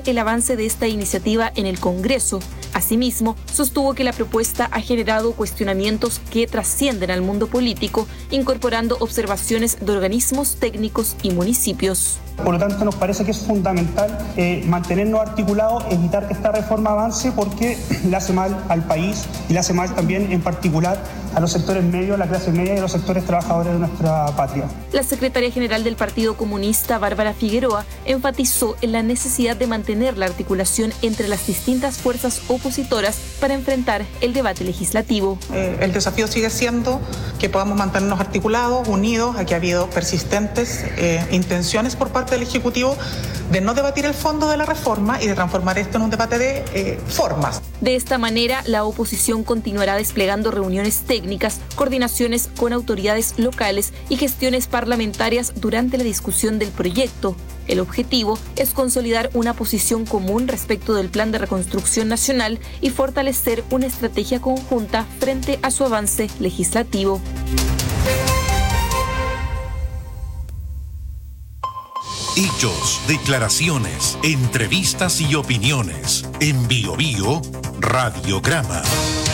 el avance de esta iniciativa en el Congreso. Asimismo, sostuvo que la propuesta ha generado cuestionamientos que trascienden al mundo político, incorporando observaciones de organismos técnicos y municipios. Por lo tanto, nos parece que es fundamental mantenernos articulados, evitar que esta reforma avance, porque le hace mal al país y le hace mal también, en particular, a los sectores medios, la clase media y los sectores trabajadores de nuestra patria. La secretaria general del Partido Comunista, Bárbara Figueroa, enfatizó en la necesidad de mantener la articulación entre las distintas fuerzas opositoras para enfrentar el debate legislativo. El desafío sigue siendo que podamos mantenernos articulados, unidos. Aquí ha habido persistentes intenciones por parte del Ejecutivo de no debatir el fondo de la reforma y de transformar esto en un debate de formas. De esta manera, la oposición continuará desplegando reuniones técnicas, coordinaciones con autoridades locales y gestiones parlamentarias durante la discusión del proyecto. El objetivo es consolidar una posición común respecto del Plan de Reconstrucción Nacional y fortalecer una estrategia conjunta frente a su avance legislativo. Hechos, declaraciones, entrevistas y opiniones. En Bio Bio, Radiograma.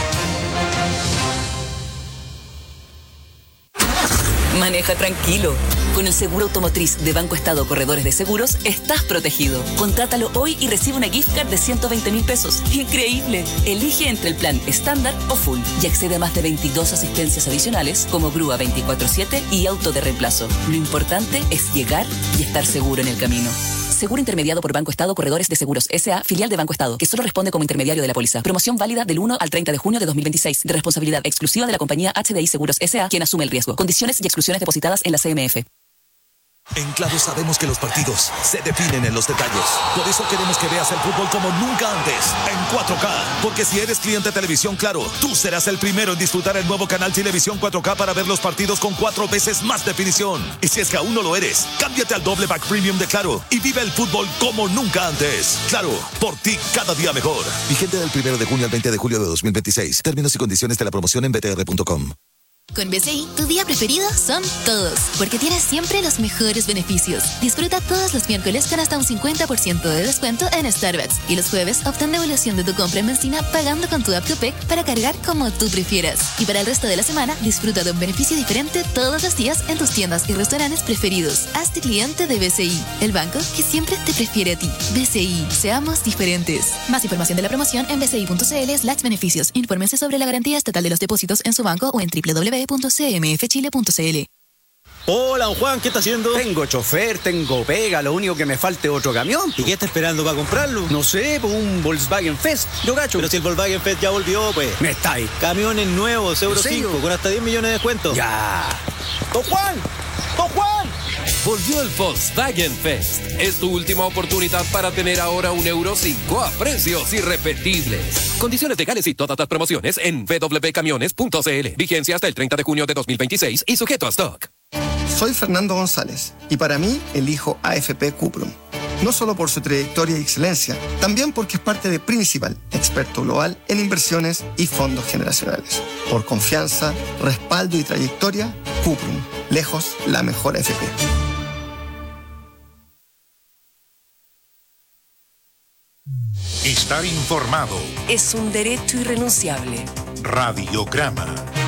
Maneja tranquilo. Con el seguro automotriz de Banco Estado Corredores de Seguros, estás protegido. Contrátalo hoy y recibe una gift card de 120.000 pesos. ¡Increíble! Elige entre el plan estándar o full y accede a más de 22 asistencias adicionales como grúa 24/7 y auto de reemplazo. Lo importante es llegar y estar seguro en el camino. Seguro intermediado por Banco Estado Corredores de Seguros S.A., filial de Banco Estado, que solo responde como intermediario de la póliza. Promoción válida del 1 al 30 de junio de 2026, de responsabilidad exclusiva de la compañía HDI Seguros S.A., quien asume el riesgo. Condiciones y exclusiones depositadas en la CMF. En Claro sabemos que los partidos se definen en los detalles. Por eso queremos que veas el fútbol como nunca antes, en 4K. Porque si eres cliente de Televisión Claro, tú serás el primero en disfrutar el nuevo canal Televisión 4K para ver los partidos con 4 veces más definición. Y si es que aún no lo eres, cámbiate al doble pack premium de Claro y vive el fútbol como nunca antes. Claro, por ti cada día mejor. Vigente del 1 de junio al 20 de julio de 2026. Términos y condiciones de la promoción en btr.com. Con BCI, tu día preferido son todos, porque tienes siempre los mejores beneficios. Disfruta todos los miércoles con hasta un 50% de descuento en Starbucks. Y los jueves obtén devolución de tu compra en benzina pagando con tu app Copec para cargar como tú prefieras. Y para el resto de la semana, disfruta de un beneficio diferente todos los días en tus tiendas y restaurantes preferidos. Hazte cliente de BCI, el banco que siempre te prefiere a ti. BCI, seamos diferentes. Más información de la promoción en bci.cl/beneficios. Infórmense sobre la garantía estatal de los depósitos en su banco o en www.cmfchile.cl. Hola, don Juan, ¿qué está haciendo? Tengo chofer, tengo pega, lo único que me falta es otro camión. ¿Y qué está esperando para comprarlo? No sé, pues un Volkswagen Fest, yo cacho. Pero si el Volkswagen Fest ya volvió, pues. Me está ahí. Camiones nuevos, Euro 5, con hasta 10 millones de descuento. Ya. ¡Don Juan! ¡Don Juan! Volvió el Volkswagen Fest. Es tu última oportunidad para tener ahora un Euro 5 a precios irrepetibles. Condiciones legales y todas las promociones en www.camiones.cl. Vigencia hasta el 30 de junio de 2026 y sujeto a stock. Soy Fernando González y para mí elijo AFP Cuprum. No solo por su trayectoria y excelencia, también porque es parte de Principal, experto global en inversiones y fondos generacionales. Por confianza, respaldo y trayectoria, Cuprum, lejos la mejor AFP. Estar informado Es un derecho irrenunciable. Radiograma.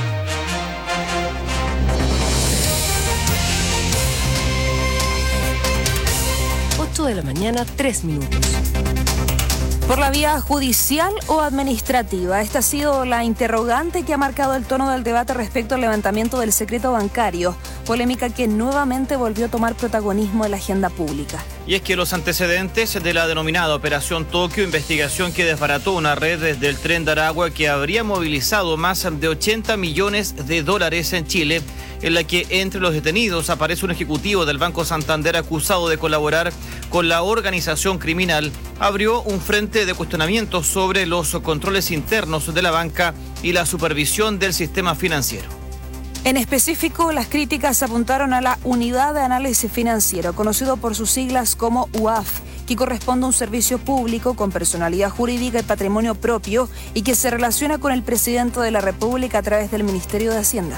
De la mañana, 3 minutos. ¿Por la vía judicial o administrativa? Esta ha sido la interrogante que ha marcado el tono del debate respecto al levantamiento del secreto bancario, polémica que nuevamente volvió a tomar protagonismo en la agenda pública. Y es que los antecedentes de la denominada Operación Tokio, investigación que desbarató una red desde el Tren de Aragua que habría movilizado más de 80 millones de dólares en Chile, en la que entre los detenidos aparece un ejecutivo del Banco Santander acusado de colaborar con la organización criminal, abrió un frente de cuestionamientos sobre los controles internos de la banca y la supervisión del sistema financiero. En específico, las críticas apuntaron a la Unidad de Análisis Financiero, conocido por sus siglas como UAF, que corresponde a un servicio público con personalidad jurídica y patrimonio propio y que se relaciona con el presidente de la República a través del Ministerio de Hacienda.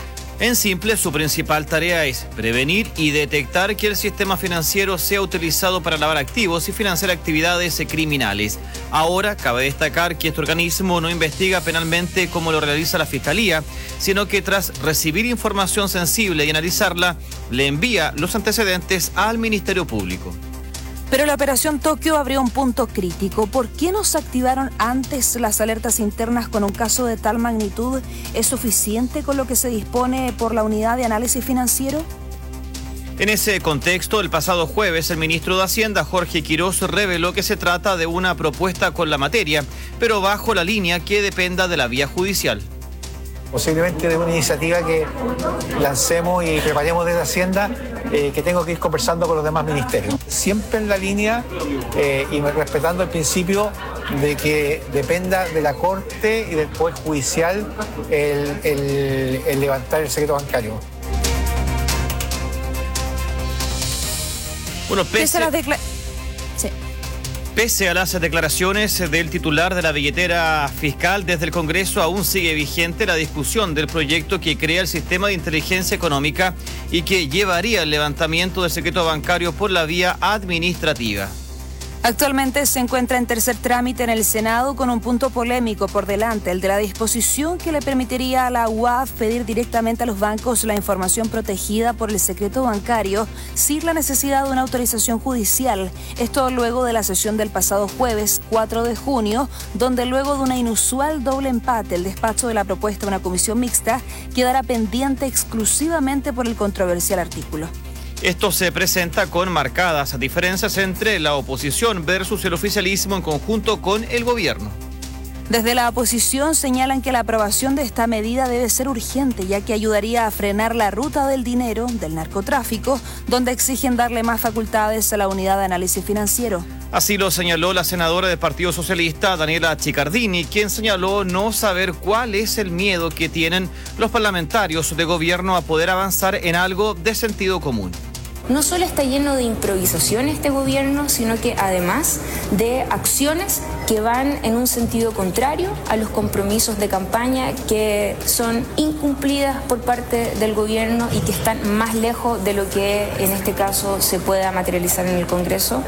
En simple, su principal tarea es prevenir y detectar que el sistema financiero sea utilizado para lavar activos y financiar actividades criminales. Ahora, cabe destacar que este organismo no investiga penalmente como lo realiza la Fiscalía, sino que tras recibir información sensible y analizarla, le envía los antecedentes al Ministerio Público. Pero la operación Tokio abrió un punto crítico. ¿Por qué no se activaron antes las alertas internas con un caso de tal magnitud? ¿Es suficiente con lo que se dispone por la unidad de análisis financiero? En ese contexto, el pasado jueves, el ministro de Hacienda, Jorge Quirós, reveló que se trata de una propuesta con la materia, pero bajo la línea que dependa de la vía judicial. Posiblemente de una iniciativa que lancemos y preparemos desde Hacienda, que tengo que ir conversando con los demás ministerios. Siempre en la línea y respetando el principio de que dependa de la Corte y del Poder Judicial el levantar el secreto bancario. Bueno, Pese a las declaraciones del titular de la billetera fiscal desde el Congreso, aún sigue vigente la discusión del proyecto que crea el sistema de inteligencia económica y que llevaría el levantamiento del secreto bancario por la vía administrativa. Actualmente se encuentra en tercer trámite en el Senado con un punto polémico por delante, el de la disposición que le permitiría a la UAF pedir directamente a los bancos la información protegida por el secreto bancario sin la necesidad de una autorización judicial. Esto luego de la sesión del pasado jueves 4 de junio, donde luego de una inusual doble empate, el despacho de la propuesta de una comisión mixta quedará pendiente exclusivamente por el controversial artículo. Esto se presenta con marcadas diferencias entre la oposición versus el oficialismo en conjunto con el gobierno. Desde la oposición señalan que la aprobación de esta medida debe ser urgente, ya que ayudaría a frenar la ruta del dinero, del narcotráfico, donde exigen darle más facultades a la unidad de análisis financiero. Así lo señaló la senadora del Partido Socialista, Daniela Chiccardini, quien señaló no saber cuál es el miedo que tienen los parlamentarios de gobierno a poder avanzar en algo de sentido común. No solo está lleno de improvisación este gobierno, sino que además de acciones que van en un sentido contrario a los compromisos de campaña que son incumplidas por parte del gobierno y que están más lejos de lo que en este caso se pueda materializar en el Congreso.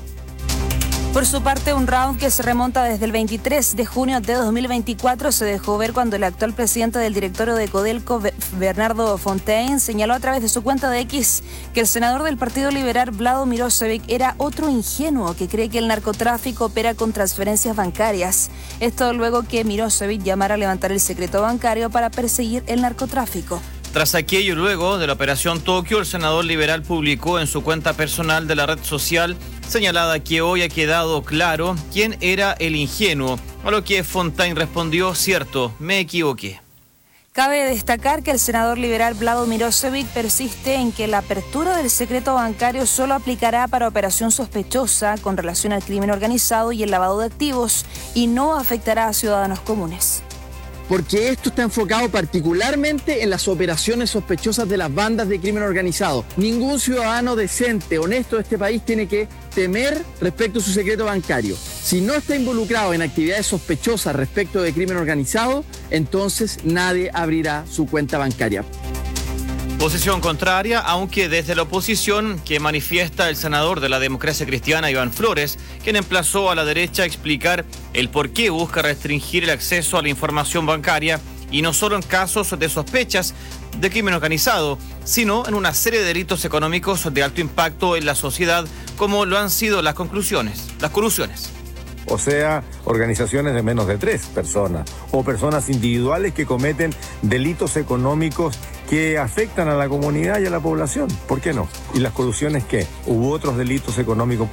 Por su parte, un round que se remonta desde el 23 de junio de 2024 se dejó ver cuando el actual presidente del directorio de Codelco, Bernardo Fontaine, señaló a través de su cuenta de X que el senador del Partido Liberal, Vlado Mirosevic, era otro ingenuo que cree que el narcotráfico opera con transferencias bancarias. Esto luego que Mirosevic llamara a levantar el secreto bancario para perseguir el narcotráfico. Tras aquello y luego de la operación Tokio, el senador liberal publicó en su cuenta personal de la red social señalada que hoy ha quedado claro quién era el ingenuo, a lo que Fontaine respondió: cierto, me equivoqué. Cabe destacar que el senador liberal Vlado Mirosevic persiste en que la apertura del secreto bancario solo aplicará para operación sospechosa con relación al crimen organizado y el lavado de activos y no afectará a ciudadanos comunes. Porque esto está enfocado particularmente en las operaciones sospechosas de las bandas de crimen organizado. Ningún ciudadano decente, honesto de este país tiene que temer respecto a su secreto bancario. Si no está involucrado en actividades sospechosas respecto de crimen organizado, entonces nadie abrirá su cuenta bancaria. Posición contraria, aunque desde la oposición, que manifiesta el senador de la Democracia Cristiana, Iván Flores, quien emplazó a la derecha a explicar el por qué busca restringir el acceso a la información bancaria, y no solo en casos de sospechas de crimen organizado, sino en una serie de delitos económicos de alto impacto en la sociedad, como lo han sido las colusiones. O sea, organizaciones de menos de 3 personas o personas individuales que cometen delitos económicos que afectan a la comunidad y a la población. ¿Por qué no? ¿Y las colusiones qué? ¿Hubo otros delitos económicos?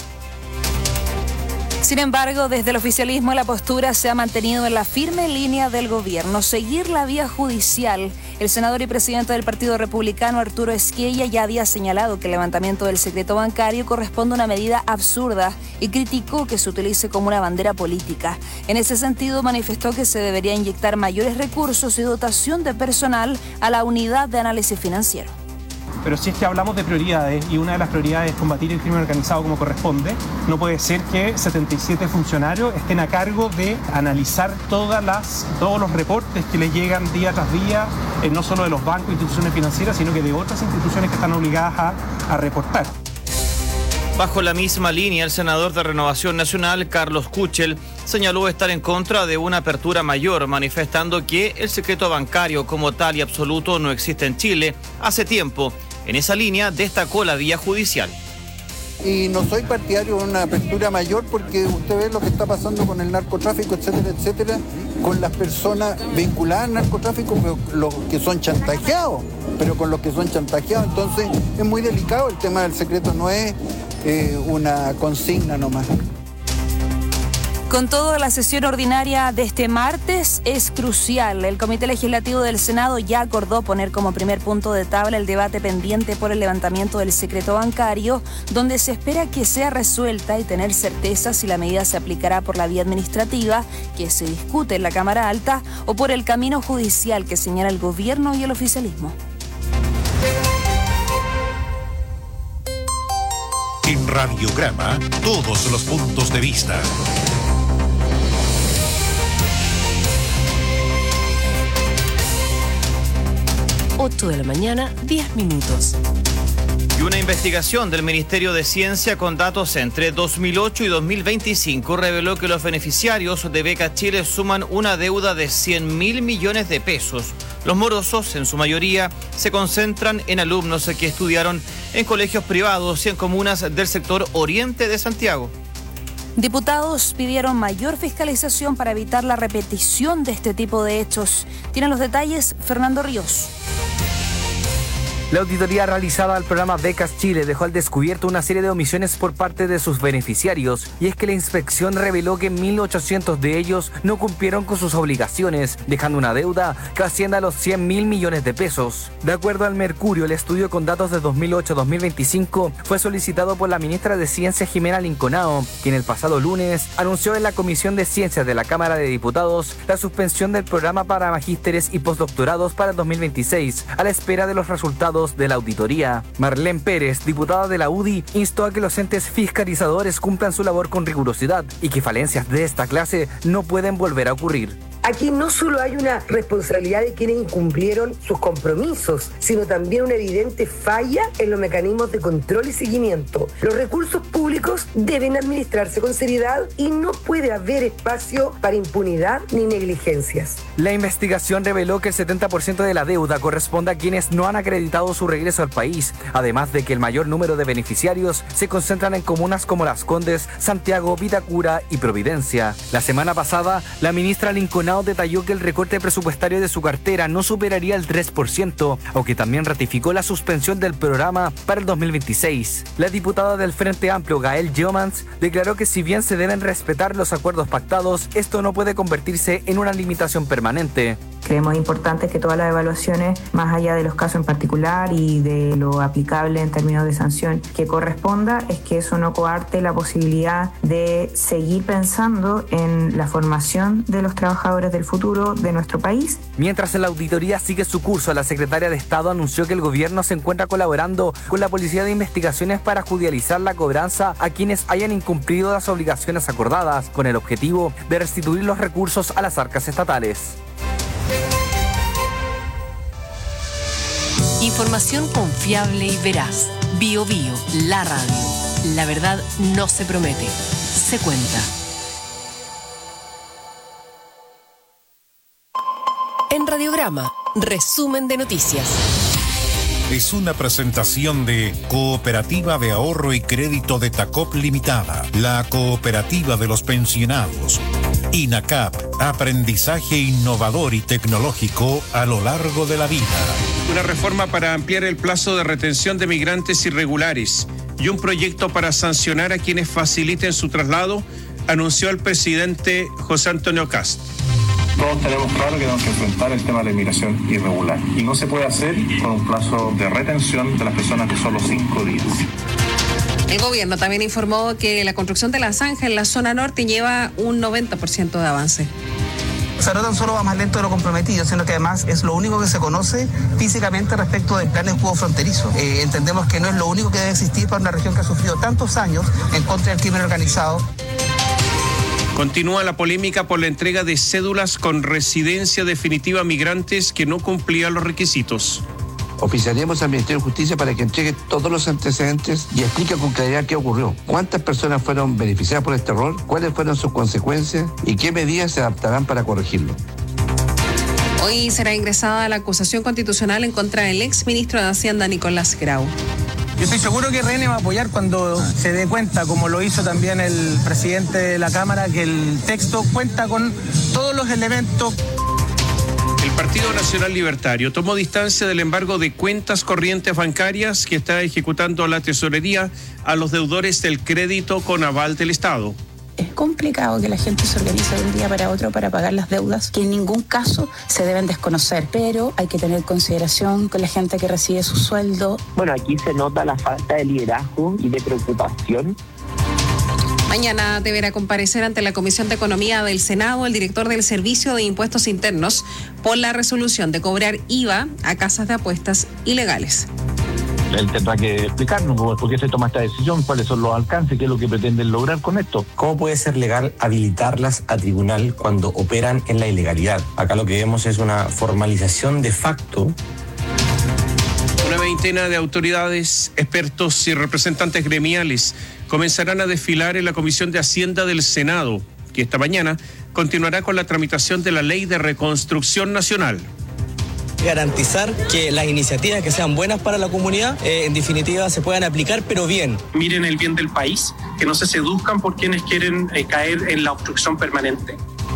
Sin embargo, desde el oficialismo la postura se ha mantenido en la firme línea del gobierno, seguir la vía judicial. El senador y presidente del Partido Republicano, Arturo Esquella, ya había señalado que el levantamiento del secreto bancario corresponde a una medida absurda y criticó que se utilice como una bandera política. En ese sentido, manifestó que se debería inyectar mayores recursos y dotación de personal a la unidad de análisis financiero. pero si es que hablamos de prioridades y una de las prioridades es combatir el crimen organizado como corresponde, no puede ser que 77 funcionarios estén a cargo de analizar todos los reportes que les llegan día tras día, no solo de los bancos e instituciones financieras, sino que de otras instituciones que están obligadas a reportar. Bajo la misma línea, el senador de Renovación Nacional, Carlos Kuchel, señaló estar en contra de una apertura mayor, manifestando que el secreto bancario como tal y absoluto no existe en Chile hace tiempo. En esa línea destacó la vía judicial. Y no soy partidario de una apertura mayor porque usted ve lo que está pasando con el narcotráfico, etcétera, etcétera, con las personas vinculadas al narcotráfico, los que son chantajeados, pero con los que son chantajeados. Entonces es muy delicado el tema del secreto, no es una consigna nomás. Con todo, la sesión ordinaria de este martes es crucial. El Comité Legislativo del Senado ya acordó poner como primer punto de tabla el debate pendiente por el levantamiento del secreto bancario, donde se espera que sea resuelta y tener certeza si la medida se aplicará por la vía administrativa, que se discute en la Cámara Alta, o por el camino judicial que señala el gobierno y el oficialismo. En Radiograma, todos los puntos de vista. 8 de la mañana, 10 minutos. Y una investigación del Ministerio de Ciencia con datos entre 2008 y 2025 reveló que los beneficiarios de Beca Chile suman una deuda de 100.000 millones de pesos. Los morosos, en su mayoría, se concentran en alumnos que estudiaron en colegios privados y en comunas del sector oriente de Santiago. Diputados pidieron mayor fiscalización para evitar la repetición de este tipo de hechos. Tienen los detalles Fernando Ríos. La auditoría realizada al programa Becas Chile dejó al descubierto una serie de omisiones por parte de sus beneficiarios, y es que la inspección reveló que 1.800 de ellos no cumplieron con sus obligaciones, dejando una deuda que asciende a los 100.000 millones de pesos. De acuerdo al Mercurio, el estudio con datos de 2008-2025 fue solicitado por la ministra de Ciencia Jimena Linconao, quien el pasado lunes anunció en la Comisión de Ciencias de la Cámara de Diputados la suspensión del programa para magísteres y postdoctorados para el 2026, a la espera de los resultados de la auditoría. Marlene Pérez, diputada de la UDI, instó a que los entes fiscalizadores cumplan su labor con rigurosidad y que falencias de esta clase no pueden volver a ocurrir. Aquí no solo hay una responsabilidad de quienes incumplieron sus compromisos, sino también una evidente falla en los mecanismos de control y seguimiento. Los recursos públicos deben administrarse con seriedad y no puede haber espacio para impunidad ni negligencias. La investigación reveló que el 70% de la deuda corresponde a quienes no han acreditado su regreso al país, además de que el mayor número de beneficiarios se concentran en comunas como Las Condes, Santiago, Vitacura y Providencia. La semana pasada, la ministra Linconao detalló que el recorte presupuestario de su cartera no superaría el 3%, aunque también ratificó la suspensión del programa para el 2026. La diputada del Frente Amplio, Gael Geomans, declaró que si bien se deben respetar los acuerdos pactados, esto no puede convertirse en una limitación permanente. Creemos importante que todas las evaluaciones, más allá de los casos en particular y de lo aplicable en términos de sanción que corresponda, es que eso no coarte la posibilidad de seguir pensando en la formación de los trabajadores del futuro de nuestro país. Mientras la auditoría sigue su curso, la secretaria de Estado anunció que el gobierno se encuentra colaborando con la Policía de Investigaciones para judicializar la cobranza a quienes hayan incumplido las obligaciones acordadas, con el objetivo de restituir los recursos a las arcas estatales. Información confiable y veraz. Bio Bio, la radio. La verdad no se promete, se cuenta. En Radiograma, resumen de noticias. Es una presentación de Cooperativa de Ahorro y Crédito de Tacop Limitada, la cooperativa de los pensionados. INACAP, aprendizaje innovador y tecnológico a lo largo de la vida. Una reforma para ampliar el plazo de retención de migrantes irregulares y un proyecto para sancionar a quienes faciliten su traslado, anunció el presidente José Antonio Kast. Todos tenemos claro que tenemos que enfrentar el tema de la inmigración irregular y no se puede hacer con un plazo de retención de las personas de solo 5 días. El gobierno también informó que la construcción de la zanja en la zona norte lleva un 90% de avance. O sea, no tan solo va más lento de lo comprometido, sino que además es lo único que se conoce físicamente respecto del plan de escudo fronterizo. Entendemos que no es lo único que debe existir para una región que ha sufrido tantos años en contra del crimen organizado. Continúa la polémica por la entrega de cédulas con residencia definitiva a migrantes que no cumplían los requisitos. Oficiaremos al Ministerio de Justicia para que entregue todos los antecedentes y explique con claridad qué ocurrió. ¿Cuántas personas fueron beneficiadas por este error? ¿Cuáles fueron sus consecuencias? ¿Y qué medidas se adaptarán para corregirlo? Hoy será ingresada la acusación constitucional en contra del exministro de Hacienda, Nicolás Grau. Yo estoy seguro que RN va a apoyar cuando se dé cuenta, como lo hizo también el presidente de la Cámara, que el texto cuenta con todos los elementos. El Partido Nacional Libertario tomó distancia del embargo de cuentas corrientes bancarias que está ejecutando la tesorería a los deudores del crédito con aval del Estado. Es complicado que la gente se organice de un día para otro para pagar las deudas, que en ningún caso se deben desconocer, pero hay que tener consideración con la gente que recibe su sueldo. Bueno, aquí se nota la falta de liderazgo y de preocupación. Mañana deberá comparecer ante la Comisión de Economía del Senado el director del Servicio de Impuestos Internos por la resolución de cobrar IVA a casas de apuestas ilegales. Él tendrá que explicarnos por qué se toma esta decisión, cuáles son los alcances, qué es lo que pretenden lograr con esto. ¿Cómo puede ser legal habilitarlas a tribunal cuando operan en la ilegalidad? Acá lo que vemos es una formalización de facto. Una veintena de autoridades, expertos y representantes gremiales comenzarán a desfilar en la Comisión de Hacienda del Senado, que esta mañana continuará con la tramitación de la Ley de Reconstrucción Nacional. Garantizar que las iniciativas que sean buenas para la comunidad, en definitiva, se puedan aplicar, pero bien. Miren el bien del país, que no se seduzcan por quienes quieren caer en la obstrucción permanente.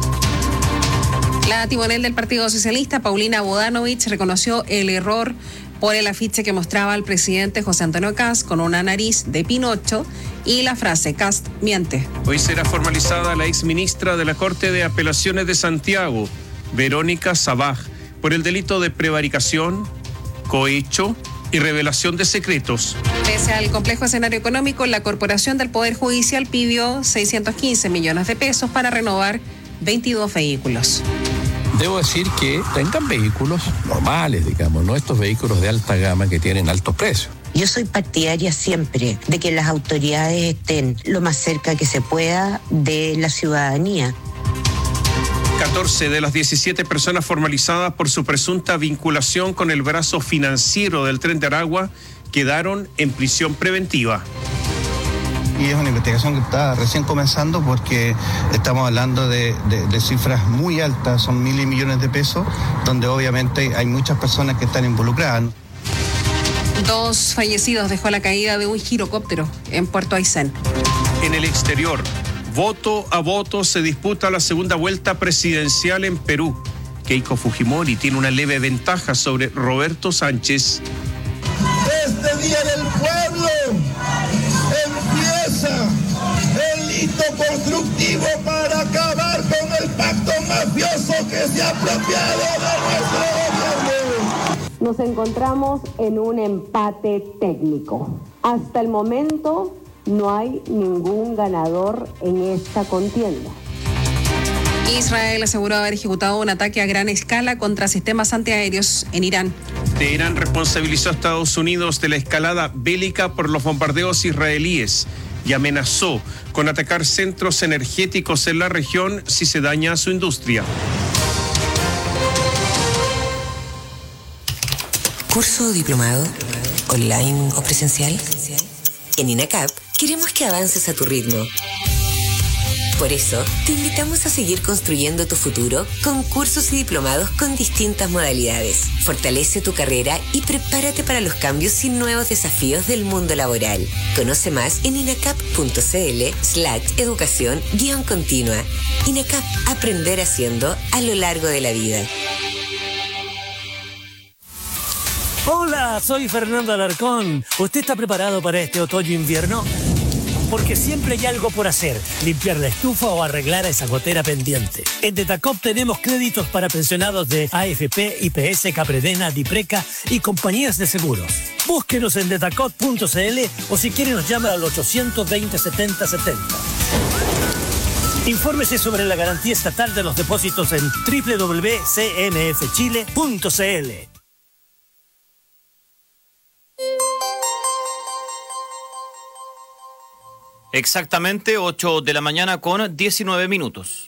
La timonel del Partido Socialista, Paulina Bodanovich, reconoció el error por el afiche que mostraba al presidente José Antonio Kast con una nariz de Pinocho y la frase "Kast miente". Hoy será formalizada la exministra de la Corte de Apelaciones de Santiago, Verónica Sabaj, por el delito de prevaricación, cohecho y revelación de secretos. Pese al complejo escenario económico, la Corporación del Poder Judicial pidió 615 millones de pesos para renovar 22 vehículos. Debo decir que tengan vehículos normales, digamos, no estos vehículos de alta gama que tienen altos precios. Yo soy partidaria siempre de que las autoridades estén lo más cerca que se pueda de la ciudadanía. 14 de las 17 personas formalizadas por su presunta vinculación con el brazo financiero del Tren de Aragua quedaron en prisión preventiva. Y es una investigación que está recién comenzando porque estamos hablando de cifras muy altas, son miles y millones de pesos, donde obviamente hay muchas personas que están involucradas. 2 fallecidos dejó la caída de un girocóptero en Puerto Aysén. En el exterior, voto a voto se disputa la segunda vuelta presidencial en Perú. Keiko Fujimori tiene una leve ventaja sobre Roberto Sánchez. Este Día del Pueblo empieza el hito constructivo para acabar con el pacto mafioso que se ha apropiado de nuestro gobierno. Nos encontramos en un empate técnico. Hasta el momento no hay ningún ganador en esta contienda. Israel aseguró haber ejecutado un ataque a gran escala contra sistemas antiaéreos en Irán. Teherán responsabilizó a Estados Unidos de la escalada bélica por los bombardeos israelíes y amenazó con atacar centros energéticos en la región si se daña su industria. ¿Curso o diplomado? ¿Online o presencial? En INACAP queremos que avances a tu ritmo. Por eso, te invitamos a seguir construyendo tu futuro con cursos y diplomados con distintas modalidades. Fortalece tu carrera y prepárate para los cambios y nuevos desafíos del mundo laboral. Conoce más en inacap.cl/educación-continua. INACAP, aprender haciendo a lo largo de la vida. Hola, soy Fernando Alarcón. ¿Usted está preparado para este otoño-invierno? Porque siempre hay algo por hacer, limpiar la estufa o arreglar esa gotera pendiente. En Detacop tenemos créditos para pensionados de AFP, IPS, Capredena, Dipreca y compañías de seguros. Búsquenos en detacop.cl o si quiere nos llama al 820 70 70. Infórmese sobre la garantía estatal de los depósitos en www.cnfchile.cl. Exactamente 8 de la mañana con 19 minutos.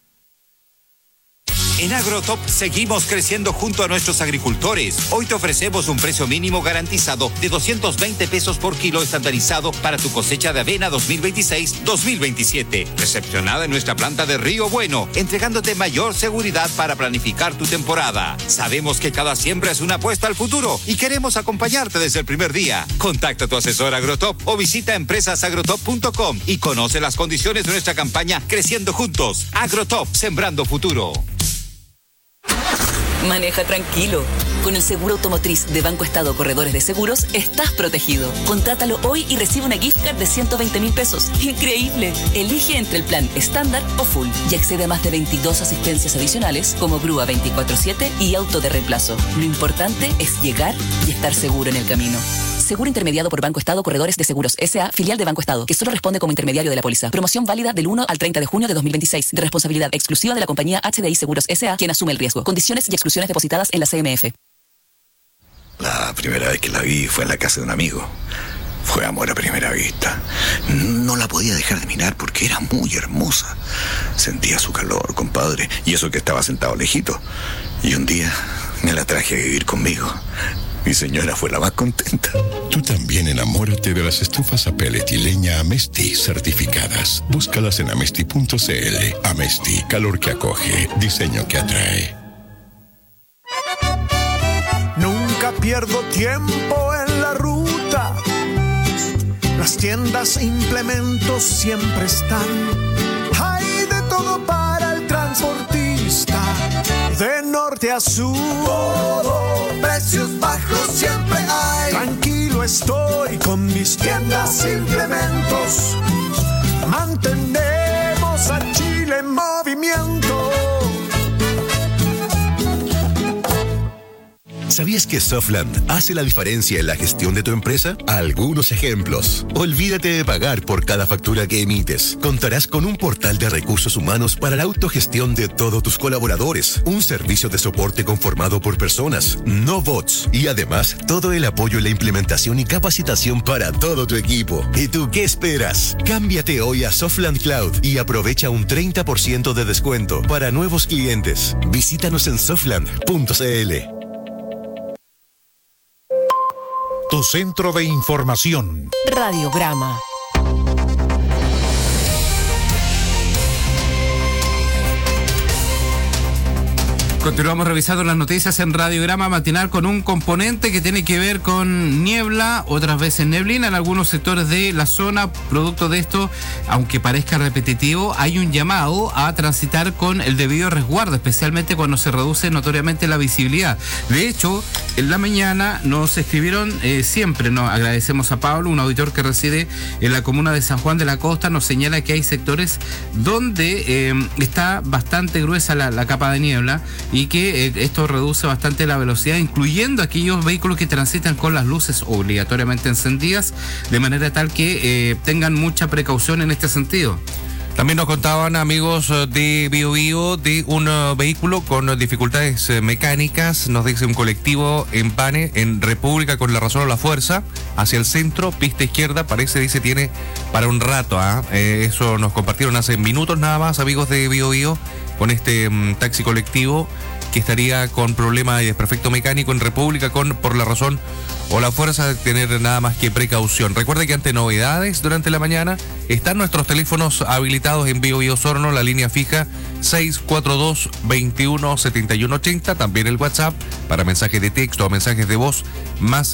En Agrotop seguimos creciendo junto a nuestros agricultores. Hoy te ofrecemos un precio mínimo garantizado de 220 pesos por kilo estandarizado para tu cosecha de avena 2026-2027. Recepcionada en nuestra planta de Río Bueno, entregándote mayor seguridad para planificar tu temporada. Sabemos que cada siembra es una apuesta al futuro y queremos acompañarte desde el primer día. Contacta a tu asesor Agrotop o visita empresasagrotop.com y conoce las condiciones de nuestra campaña Creciendo Juntos. Agrotop, sembrando futuro. Maneja tranquilo. Con el seguro automotriz de Banco Estado Corredores de Seguros, estás protegido. Contrátalo hoy y recibe una gift card de 120.000 pesos. ¡Increíble! Elige entre el plan estándar o full y accede a más de 22 asistencias adicionales como grúa 24/7 y auto de reemplazo. Lo importante es llegar y estar seguro en el camino. Seguro intermediado por Banco Estado Corredores de Seguros S.A., filial de Banco Estado, que solo responde como intermediario de la póliza. Promoción válida del 1 al 30 de junio de 2026, de responsabilidad exclusiva de la compañía HDI Seguros S.A., quien asume el riesgo. Condiciones y exclusiones depositadas en la CMF. La primera vez que la vi fue en la casa de un amigo. Fue amor a primera vista. No la podía dejar de mirar porque era muy hermosa. Sentía su calor, compadre, y eso que estaba sentado lejito. Y un día me la traje a vivir conmigo. Mi señora fue la más contenta. Tú también enamórate de las estufas a pellet y leña Amesti certificadas. Búscalas en amesti.cl. Amesti, calor que acoge, diseño que atrae. Nunca pierdo tiempo en la ruta. Las tiendas e implementos siempre están. Hay de todo para el transportista. De norte a sur, todo, precios bajos siempre hay. Tranquilo estoy con mis tiendas e implementos. Mantenemos a Chile en movimiento. ¿Sabías que Softland hace la diferencia en la gestión de tu empresa? Algunos ejemplos. Olvídate de pagar por cada factura que emites. Contarás con un portal de recursos humanos para la autogestión de todos tus colaboradores. Un servicio de soporte conformado por personas, no bots. Y además, todo el apoyo en la implementación y capacitación para todo tu equipo. ¿Y tú qué esperas? Cámbiate hoy a Softland Cloud y aprovecha un 30% de descuento para nuevos clientes. Visítanos en softland.cl. Tu centro de información. Radiograma. Continuamos revisando las noticias en Radiograma Matinal con un componente que tiene que ver con niebla, otras veces neblina en algunos sectores de la zona. Producto de esto, aunque parezca repetitivo, hay un llamado a transitar con el debido resguardo, especialmente cuando se reduce notoriamente la visibilidad. De hecho, en la mañana nos escribieron siempre, nos agradecemos a Pablo, un auditor que reside en la comuna de San Juan de la Costa, nos señala que hay sectores donde está bastante gruesa la capa de niebla y que esto reduce bastante la velocidad, incluyendo aquellos vehículos que transitan con las luces obligatoriamente encendidas, de manera tal que tengan mucha precaución en este sentido. También nos contaban amigos de BioBio de un vehículo con dificultades mecánicas, nos dice un colectivo en Pane, en República con la Razón o la Fuerza, hacia el centro, pista izquierda, parece, dice, tiene para un rato. Eso nos compartieron hace minutos nada más, amigos de BioBio, con este taxi colectivo que estaría con problema de desperfecto mecánico en República por la Razón o la Fuerza, de tener nada más que precaución. Recuerde que ante novedades durante la mañana están nuestros teléfonos habilitados en BioBio Osorno, la línea fija 642-217180, también el WhatsApp para mensajes de texto o mensajes de voz más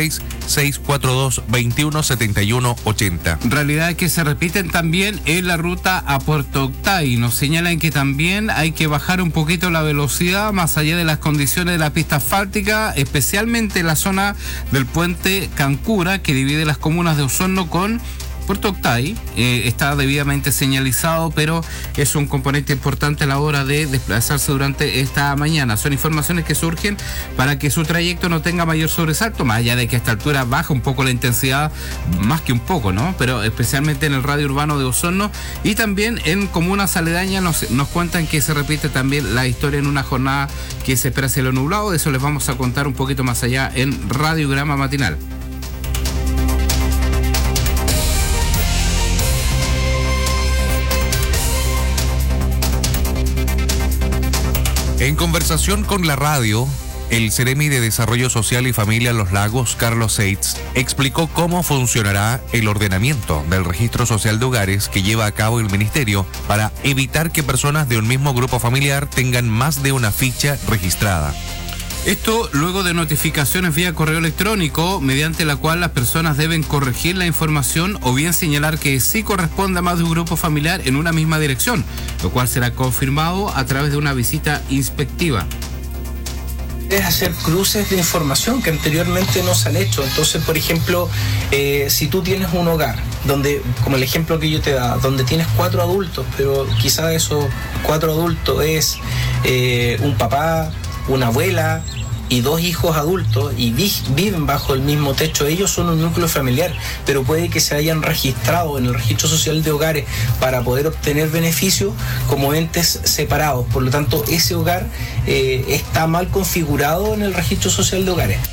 56-642-217180. Realidades que se repiten también en la ruta a Puerto Octay. Nos señalan que también hay que bajar un poquito la velocidad más allá de las condiciones de la pista asfáltica, especialmente en la zona del puente Cancura, que divide las comunas de Osorno con Puerto Octay está debidamente señalizado, pero es un componente importante a la hora de desplazarse durante esta mañana. Son informaciones que surgen para que su trayecto no tenga mayor sobresalto, más allá de que a esta altura baja un poco la intensidad, más que un poco, ¿no? Pero especialmente en el radio urbano de Osorno y también en comunas aledañas nos cuentan que se repite también la historia en una jornada que se espera cielo nublado. De eso les vamos a contar un poquito más allá en Radiograma Matinal. En conversación con la radio, el Ceremi de Desarrollo Social y Familia Los Lagos, Carlos Seitz, explicó cómo funcionará el ordenamiento del registro social de hogares que lleva a cabo el Ministerio para evitar que personas de un mismo grupo familiar tengan más de una ficha registrada. Esto luego de notificaciones vía correo electrónico, mediante la cual las personas deben corregir la información o bien señalar que sí corresponde a más de un grupo familiar en una misma dirección, lo cual será confirmado a través de una visita inspectiva. Es hacer cruces de información que anteriormente no se han hecho. Entonces, por ejemplo, si tú tienes un hogar donde, como el ejemplo que yo te daba, donde tienes 4 adultos, pero quizás de esos 4 adultos es un papá, una abuela y 2 hijos adultos y viven bajo el mismo techo, ellos son un núcleo familiar, pero puede que se hayan registrado en el registro social de hogares para poder obtener beneficios como entes separados. Por lo tanto, ese hogar está mal configurado en el registro social de hogares.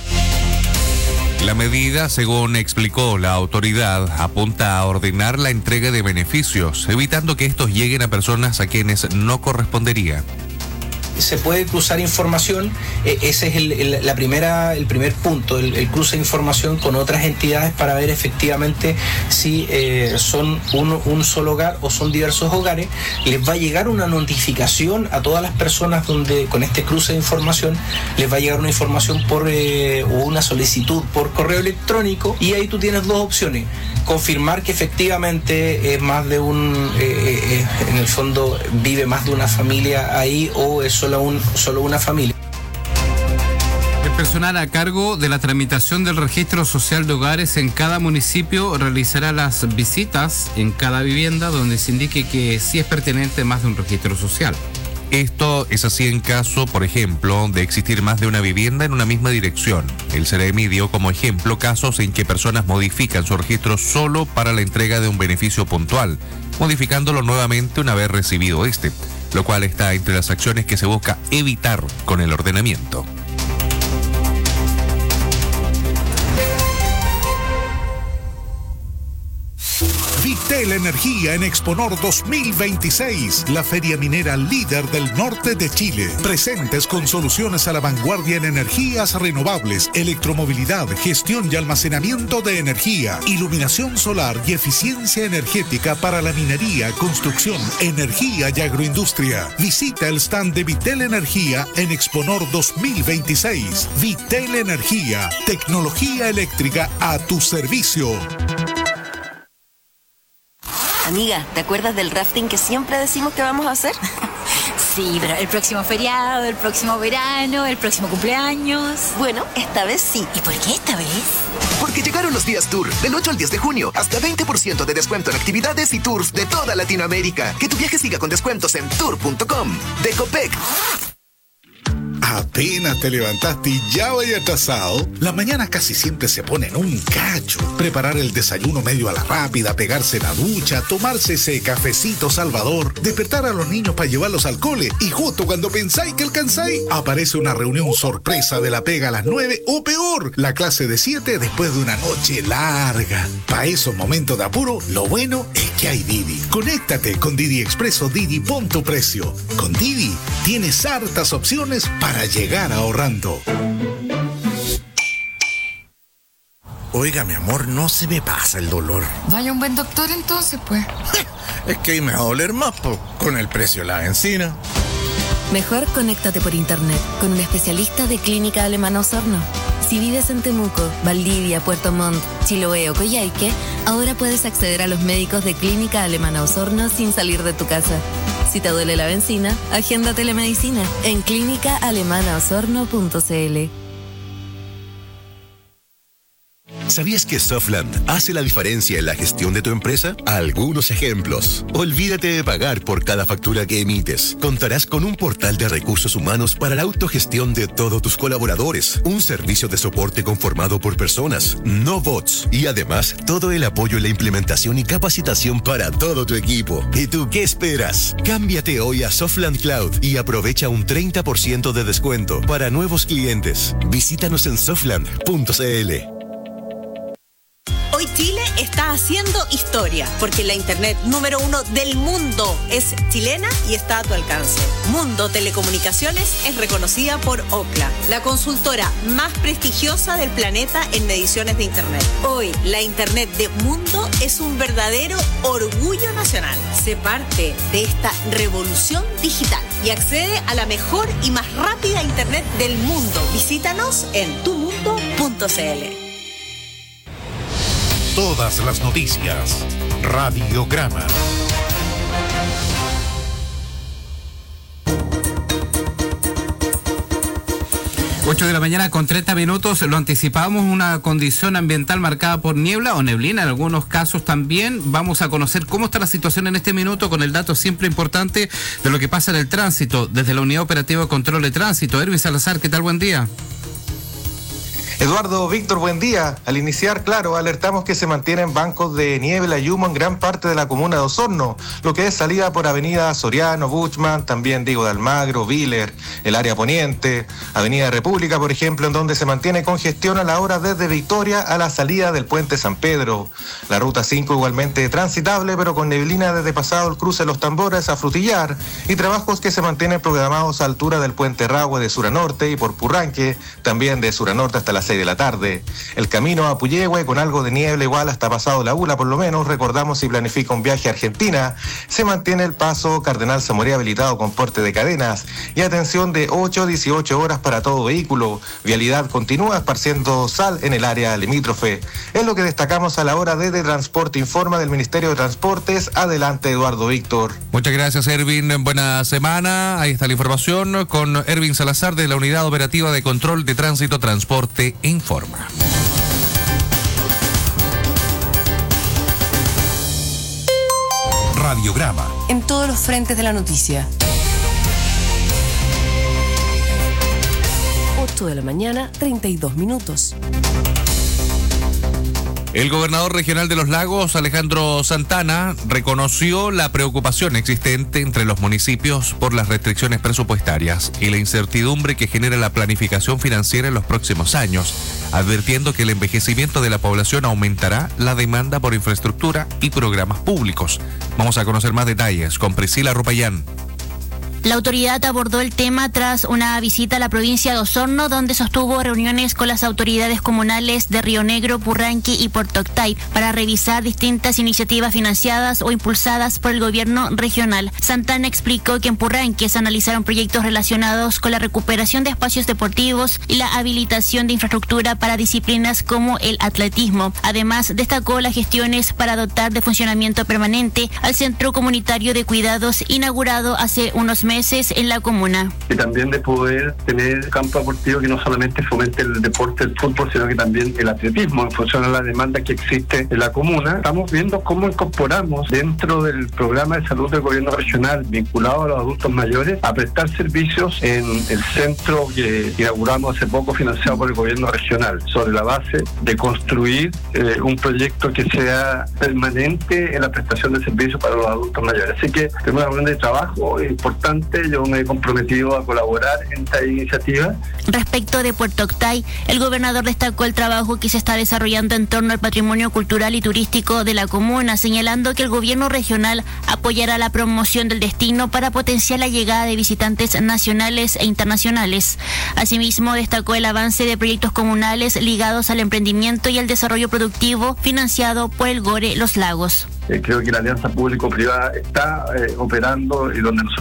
La medida, según explicó la autoridad, apunta a ordenar la entrega de beneficios, evitando que estos lleguen a personas a quienes no correspondería. Se puede cruzar información, ese es el primer punto, el cruce de información con otras entidades para ver efectivamente si son un solo hogar o son diversos hogares. Les va a llegar una notificación a todas las personas donde con este cruce de información les va a llegar una información o una solicitud por correo electrónico y ahí tú tienes 2 opciones. Confirmar que efectivamente es más de en el fondo vive más de una familia ahí o es solo una familia. El personal a cargo de la tramitación del registro social de hogares en cada municipio realizará las visitas en cada vivienda donde se indique que sí es pertinente más de un registro social. Esto es así en caso, por ejemplo, de existir más de una vivienda en una misma dirección. El Ceremi dio como ejemplo casos en que personas modifican su registro solo para la entrega de un beneficio puntual, modificándolo nuevamente una vez recibido este, lo cual está entre las acciones que se busca evitar con el ordenamiento. Vitel Energía en Exponor 2026, la feria minera líder del norte de Chile. Presentes con soluciones a la vanguardia en energías renovables, electromovilidad, gestión y almacenamiento de energía, iluminación solar y eficiencia energética para la minería, construcción, energía y agroindustria. Visita el stand de Vitel Energía en Exponor 2026. Vitel Energía, tecnología eléctrica a tu servicio. Amiga, ¿te acuerdas del rafting que siempre decimos que vamos a hacer? Sí, pero el próximo feriado, el próximo verano, el próximo cumpleaños. Bueno, esta vez sí. ¿Y por qué esta vez? Porque llegaron los días Tour, del 8 al 10 de junio, hasta 20% de descuento en actividades y tours de toda Latinoamérica. Que tu viaje siga con descuentos en tour.com. De Copec. Apenas te levantaste y ya vaya atrasado. La mañana casi siempre se pone en un cacho. Preparar el desayuno medio a la rápida, pegarse la ducha, tomarse ese cafecito salvador, despertar a los niños para llevarlos al cole y justo cuando pensáis que alcanzáis, aparece una reunión sorpresa de la pega a las 9 o peor, la clase de 7 después de una noche larga. Para esos momentos de apuro, lo bueno es que hay Didi. Conéctate con Didi Express o Didi Pon tu Precio. Con Didi tienes hartas opciones para llegar ahorrando. Oiga, mi amor, no se me pasa el dolor. Vaya un buen doctor entonces, pues. Es que ahí me va a doler más, con el precio de la benzina. Mejor conéctate por internet con un especialista de Clínica Alemana Osorno. Si vives en Temuco, Valdivia, Puerto Montt, Chiloé o Coyhaique, ahora puedes acceder a los médicos de Clínica Alemana Osorno sin salir de tu casa. Si te duele la benzina, agenda telemedicina en clínicaalemanaosorno.cl. ¿Sabías que Softland hace la diferencia en la gestión de tu empresa? Algunos ejemplos. Olvídate de pagar por cada factura que emites. Contarás con un portal de recursos humanos para la autogestión de todos tus colaboradores. Un servicio de soporte conformado por personas, no bots. Y además, todo el apoyo en la implementación y capacitación para todo tu equipo. ¿Y tú qué esperas? Cámbiate hoy a Softland Cloud y aprovecha un 30% de descuento para nuevos clientes. Visítanos en softland.cl. Hoy Chile está haciendo historia, porque la internet número 1 del mundo es chilena y está a tu alcance. Mundo Telecomunicaciones es reconocida por Ookla, la consultora más prestigiosa del planeta en mediciones de internet. Hoy, la internet de Mundo es un verdadero orgullo nacional. Sé parte de esta revolución digital y accede a la mejor y más rápida internet del mundo. Visítanos en tumundo.cl. Todas las noticias. Radiograma. Ocho de la mañana con 30 minutos. Lo anticipamos, una condición ambiental marcada por niebla o neblina en algunos casos también. Vamos a conocer cómo está la situación en este minuto con el dato siempre importante de lo que pasa en el tránsito desde la Unidad Operativa de Control de Tránsito. Erwin Salazar, ¿qué tal? Buen día. Eduardo, Víctor, buen día. Al iniciar, claro, alertamos que se mantienen bancos de niebla y humo en gran parte de la comuna de Osorno, lo que es salida por Avenida Soriano, Buchmann, también Diego de Almagro, Viller, el área poniente, Avenida República, por ejemplo, en donde se mantiene congestión a la hora desde Victoria a la salida del puente San Pedro. La ruta 5 igualmente transitable, pero con neblina desde pasado el cruce Los Tambores a Frutillar y trabajos que se mantienen programados a altura del puente Rahue de sur a norte y por Purranque, también de sur a norte hasta las 6 de la tarde. El camino a Puyehue con algo de niebla igual hasta pasado la ULA por lo menos. Recordamos, si planifica un viaje a Argentina, se mantiene el paso Cardenal Zamorí habilitado con porte de cadenas y atención de 8 a 18 horas para todo vehículo. Vialidad continúa esparciendo sal en el área limítrofe. Es lo que destacamos a la hora de Transporte Informa del Ministerio de Transportes. Adelante, Eduardo Víctor. Muchas gracias, Erwin. Buena semana. Ahí está la información con Erwin Salazar de la Unidad Operativa de Control de Tránsito Transporte Informa. Radiograma. En todos los frentes de la noticia. 8 de la mañana, 32 minutos. El gobernador regional de Los Lagos, Alejandro Santana, reconoció la preocupación existente entre los municipios por las restricciones presupuestarias y la incertidumbre que genera la planificación financiera en los próximos años, advirtiendo que el envejecimiento de la población aumentará la demanda por infraestructura y programas públicos. Vamos a conocer más detalles con Priscila Rupayán. La autoridad abordó el tema tras una visita a la provincia de Osorno, donde sostuvo reuniones con las autoridades comunales de Río Negro, Purranque y Puerto Octay para revisar distintas iniciativas financiadas o impulsadas por el gobierno regional. Santana explicó que en Purranque se analizaron proyectos relacionados con la recuperación de espacios deportivos y la habilitación de infraestructura para disciplinas como el atletismo. Además, destacó las gestiones para dotar de funcionamiento permanente al Centro Comunitario de Cuidados inaugurado hace unos meses en la comuna. Y también de poder tener campo deportivo que no solamente fomente el deporte del fútbol, sino que también el atletismo, en función a la demanda que existe en la comuna. Estamos viendo cómo incorporamos dentro del programa de salud del gobierno regional, vinculado a los adultos mayores, a prestar servicios en el centro que inauguramos hace poco, financiado por el gobierno regional, sobre la base de construir un proyecto que sea permanente en la prestación de servicios para los adultos mayores. Así que tenemos una reunión de trabajo importante. Yo me he comprometido a colaborar en esta iniciativa. Respecto de Puerto Octay, el gobernador destacó el trabajo que se está desarrollando en torno al patrimonio cultural y turístico de la comuna, señalando que el gobierno regional apoyará la promoción del destino para potenciar la llegada de visitantes nacionales e internacionales. Asimismo, destacó el avance de proyectos comunales ligados al emprendimiento y al desarrollo productivo financiado por el GORE Los Lagos. Creo que la alianza público-privada está operando y donde nosotros como gobierno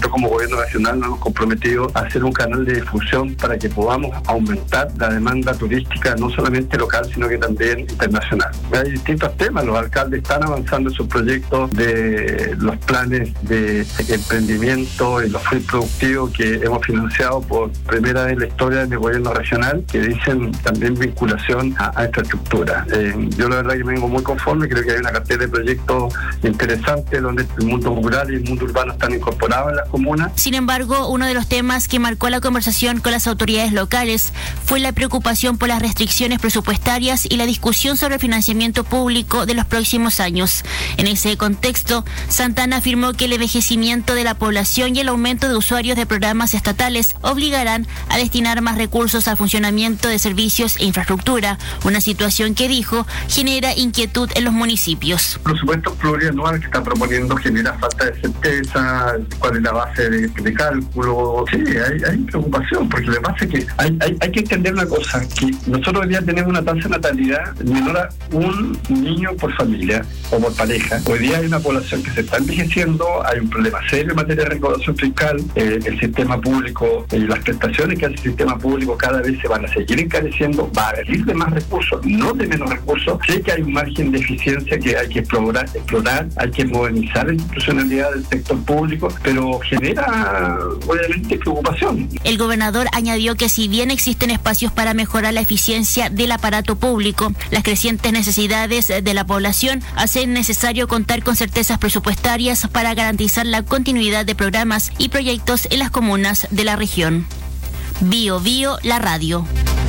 gobierno regional nos hemos comprometido a hacer un canal de difusión para que podamos aumentar la demanda turística, no solamente local, sino que también internacional. Hay distintos temas, los alcaldes están avanzando en sus proyectos de los planes de emprendimiento y los FIT productivos que hemos financiado por primera vez en la historia del gobierno regional, que dicen también vinculación a infraestructura. Yo la verdad que me vengo muy conforme, creo que hay una cartera de proyectos interesantes donde el mundo rural y el mundo urbano están incorporados en las comunas. Sin embargo, uno de los temas que marcó la conversación con las autoridades locales fue la preocupación por las restricciones presupuestarias y la discusión sobre el financiamiento público de los próximos años. En ese contexto, Santana afirmó que el envejecimiento de la población y el aumento de usuarios de programas estatales obligarán a destinar más recursos al funcionamiento de servicios e infraestructura, una situación que dijo genera inquietud en los municipios. Por supuesto, plurianual que está proponiendo genera falta de certeza, cuál es la base de cálculo. Sí, hay preocupación, porque lo que pasa es que hay que entender una cosa, que nosotros hoy día tenemos una tasa de natalidad menor a un niño por familia o por pareja. Hoy día hay una población que se está envejeciendo, hay un problema serio en materia de recaudación fiscal, el sistema público y las prestaciones que hace el sistema público cada vez se van a seguir encareciendo, va a venir de más recursos, no de menos recursos. Sé que hay un margen de eficiencia que hay que explorar, hay que modernizar la institucionalidad del sector público, pero genera obviamente preocupación. El gobernador añadió que si bien existen espacios para mejorar la eficiencia del aparato público, las crecientes necesidades de la población hacen necesario contar con certezas presupuestarias para garantizar la continuidad de programas y proyectos en las comunas de la región. Bio Bio, la radio.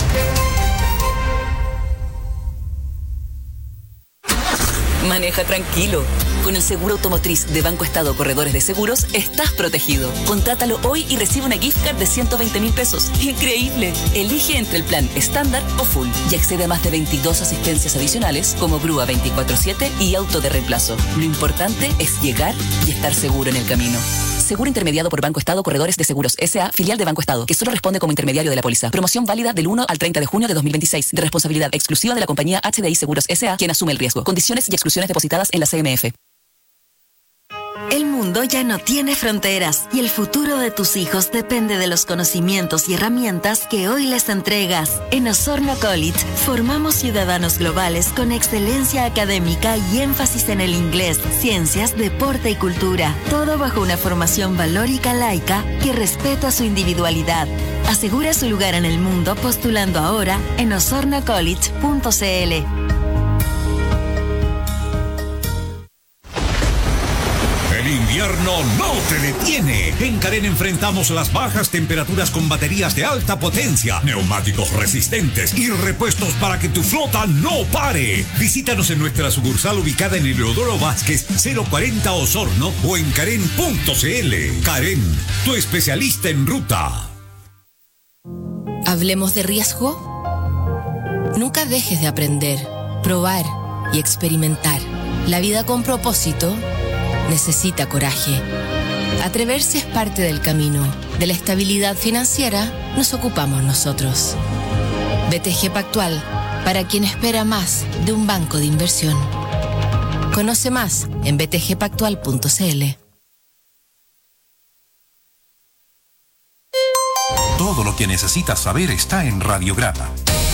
Maneja tranquilo. Con el seguro automotriz de Banco Estado Corredores de Seguros estás protegido. Contrátalo hoy y recibe una gift card de 120.000 pesos. ¡Increíble! Elige entre el plan estándar o full y accede a más de 22 asistencias adicionales como grúa 24/7 y auto de reemplazo. Lo importante es llegar y estar seguro en el camino. Seguro intermediado por Banco Estado Corredores de Seguros S.A., filial de Banco Estado, que solo responde como intermediario de la póliza. Promoción válida del 1 al 30 de junio de 2026, de responsabilidad exclusiva de la compañía HDI Seguros S.A., quien asume el riesgo. Condiciones y exclusiones depositadas en la CMF. El mundo ya no tiene fronteras y el futuro de tus hijos depende de los conocimientos y herramientas que hoy les entregas. En Osorno College formamos ciudadanos globales con excelencia académica y énfasis en el inglés, ciencias, deporte y cultura. Todo bajo una formación valórica laica que respeta su individualidad. Asegura su lugar en el mundo postulando ahora en osornocollege.cl. El invierno no te detiene. En Karen enfrentamos las bajas temperaturas con baterías de alta potencia, neumáticos resistentes y repuestos para que tu flota no pare. Visítanos en nuestra sucursal ubicada en Eleodoro Vázquez 040 Osorno o en karen.cl. Karen, tu especialista en ruta. Hablemos de riesgo. Nunca dejes de aprender, probar y experimentar. La vida con propósito necesita coraje. Atreverse es parte del camino. De la estabilidad financiera nos ocupamos nosotros. BTG Pactual, para quien espera más de un banco de inversión. Conoce más en btgpactual.cl. Todo lo que necesitas saber está en Radiograma.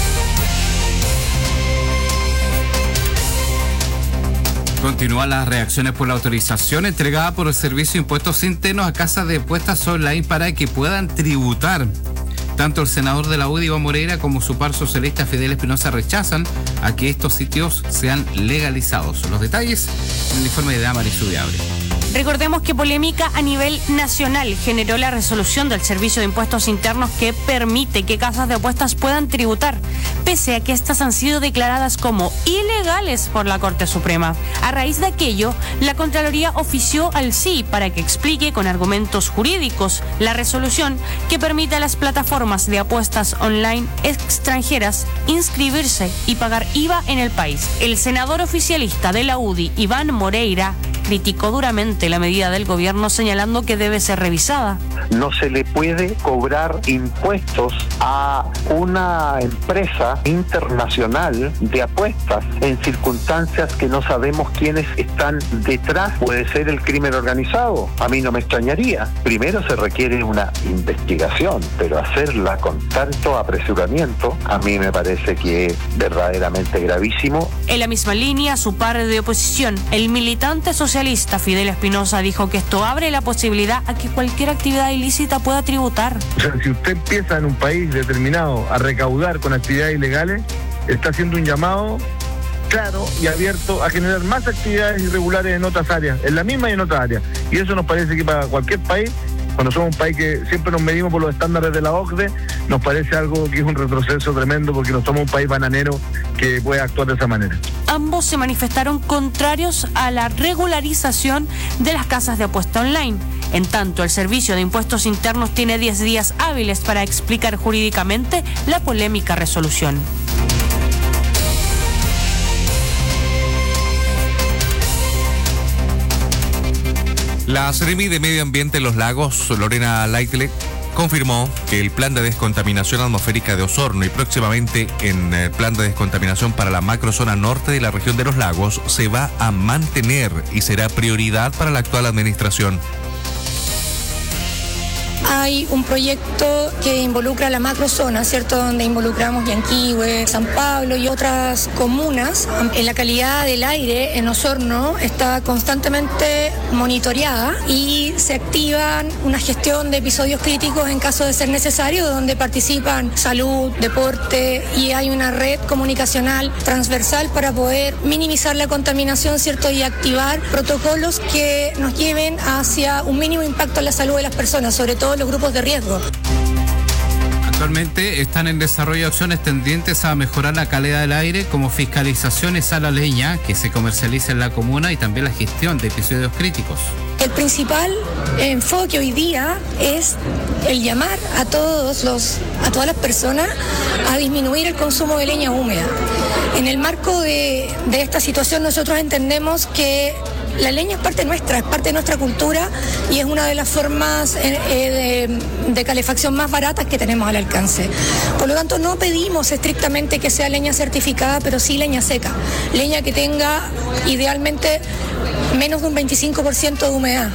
Continúan las reacciones por la autorización entregada por el Servicio de Impuestos Internos a casas de apuestas online para que puedan tributar. Tanto el senador de la UDI, Iván Moreira, como su par socialista Fidel Espinosa rechazan a que estos sitios sean legalizados. Los detalles en el informe de Damaris Udiabre. Recordemos que polémica a nivel nacional generó la resolución del Servicio de Impuestos Internos que permite que casas de apuestas puedan tributar, pese a que estas han sido declaradas como ilegales por la Corte Suprema. A raíz de aquello, la Contraloría ofició al SI para que explique con argumentos jurídicos la resolución que permite a las plataformas de apuestas online extranjeras inscribirse y pagar IVA en el país. El senador oficialista de la UDI, Iván Moreira, criticó duramente la medida del gobierno, señalando que debe ser revisada. No se le puede cobrar impuestos a una empresa internacional de apuestas en circunstancias que no sabemos quiénes están detrás. Puede ser el crimen organizado, a mí no me extrañaría. Primero se requiere una investigación, pero hacerla con tanto apresuramiento a mí me parece que es verdaderamente gravísimo. En la misma línea, su par de oposición, el militante socialista Fidel Espinosa, dijo que esto abre la posibilidad a que cualquier actividad ilícita pueda tributar. O sea, si usted empieza en un país determinado a recaudar con actividades ilegales, está haciendo un llamado claro y abierto a generar más actividades irregulares en otras áreas, en la misma y en otras áreas. Y eso nos parece que para cualquier país, cuando somos un país que siempre nos medimos por los estándares de la OCDE, nos parece algo que es un retroceso tremendo porque no somos un país bananero que puede actuar de esa manera. Ambos se manifestaron contrarios a la regularización de las casas de apuesta online. En tanto, el Servicio de Impuestos Internos tiene 10 días hábiles para explicar jurídicamente la polémica resolución. La Seremi de Medio Ambiente en los Lagos, Lorena Leitle, confirmó que el plan de descontaminación atmosférica de Osorno y próximamente en el plan de descontaminación para la macrozona norte de la región de los lagos se va a mantener y será prioridad para la actual administración. Hay un proyecto que involucra la macrozona, ¿cierto? Donde involucramos Yanquihue, San Pablo y otras comunas. La calidad del aire en Osorno está constantemente monitoreada y se activan una gestión de episodios críticos en caso de ser necesario, donde participan salud, deporte y hay una red comunicacional transversal para poder minimizar la contaminación, ¿cierto? Y activar protocolos que nos lleven hacia un mínimo impacto en la salud de las personas, sobre todo los grupos de riesgo. Actualmente están en desarrollo acciones tendientes a mejorar la calidad del aire, como fiscalizaciones a la leña que se comercializa en la comuna y también la gestión de episodios críticos. El principal enfoque hoy día es el llamar a todas las personas a disminuir el consumo de leña húmeda. En el marco de esta situación nosotros entendemos que la leña es parte nuestra, es parte de nuestra cultura y es una de las formas de calefacción más baratas que tenemos al alcance. Por lo tanto, no pedimos estrictamente que sea leña certificada, pero sí leña seca. Leña que tenga idealmente menos de un 25% de humedad.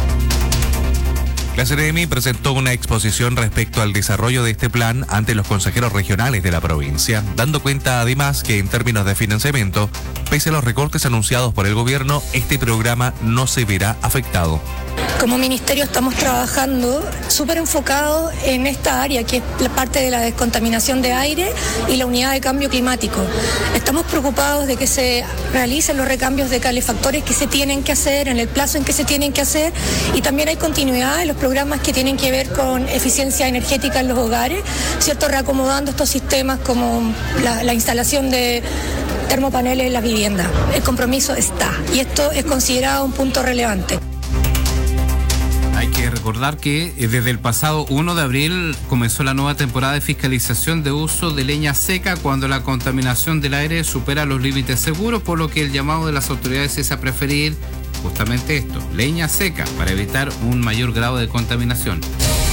La Seremi presentó una exposición respecto al desarrollo de este plan ante los consejeros regionales de la provincia, dando cuenta además que en términos de financiamiento, pese a los recortes anunciados por el gobierno, este programa no se verá afectado. Como ministerio estamos trabajando súper enfocados en esta área, que es la parte de la descontaminación de aire y la unidad de cambio climático. Estamos preocupados de que se realicen los recambios de calefactores que se tienen que hacer, en el plazo en que se tienen que hacer, y también hay continuidad en los programas que tienen que ver con eficiencia energética en los hogares, ¿cierto? Reacomodando estos sistemas como la instalación de termopaneles en las viviendas. El compromiso está, y esto es considerado un punto relevante. Hay que recordar que desde el pasado 1 de abril comenzó la nueva temporada de fiscalización de uso de leña seca cuando la contaminación del aire supera los límites seguros, por lo que el llamado de las autoridades es a preferir justamente esto, leña seca, para evitar un mayor grado de contaminación.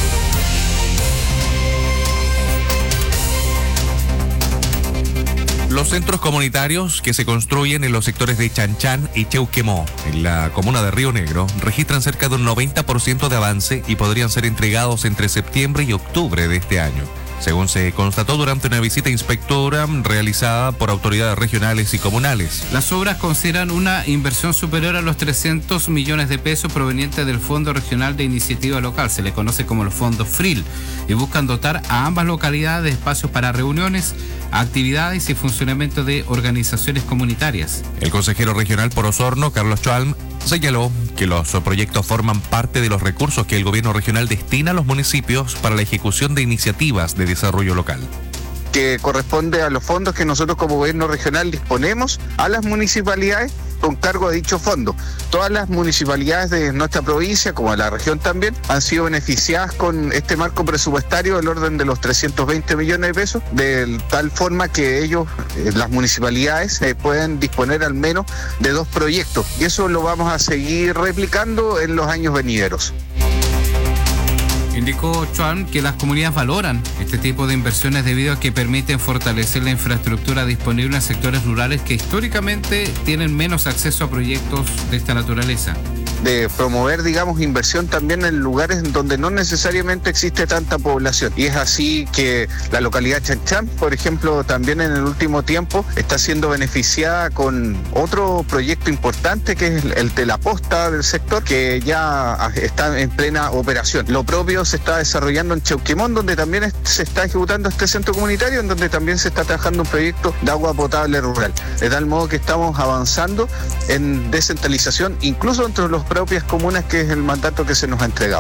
Los centros comunitarios que se construyen en los sectores de Chanchán y Cheuquemó, en la comuna de Río Negro, registran cerca de un 90% de avance y podrían ser entregados entre septiembre y octubre de este año, según se constató durante una visita inspectora realizada por autoridades regionales y comunales. Las obras consideran una inversión superior a los 300 millones de pesos provenientes del Fondo Regional de Iniciativa Local, se le conoce como los fondos FRIL, y buscan dotar a ambas localidades de espacios para reuniones, actividades y funcionamiento de organizaciones comunitarias. El consejero regional por Osorno, Carlos Choalm, señaló que los proyectos forman parte de los recursos que el gobierno regional destina a los municipios para la ejecución de iniciativas de desarrollo local. Que corresponde a los fondos que nosotros como gobierno regional disponemos a las municipalidades con cargo a dicho fondo. Todas las municipalidades de nuestra provincia, como de la región también, han sido beneficiadas con este marco presupuestario del orden de los 320 millones de pesos, de tal forma que ellos, las municipalidades, pueden disponer al menos de 2 proyectos. Y eso lo vamos a seguir replicando en los años venideros. Indicó Chuan que las comunidades valoran este tipo de inversiones debido a que permiten fortalecer la infraestructura disponible en sectores rurales que históricamente tienen menos acceso a proyectos de esta naturaleza. De promover, digamos, inversión también en lugares donde no necesariamente existe tanta población. Y es así que la localidad Chanchán, por ejemplo, también en el último tiempo está siendo beneficiada con otro proyecto importante que es el de la posta del sector, que ya está en plena operación. Lo propio se está desarrollando en Cheuquimón, donde también se está ejecutando este centro comunitario, en donde también se está trabajando un proyecto de agua potable rural. De tal modo que estamos avanzando en descentralización, incluso entre las propias comunas, que es el mandato que se nos ha entregado.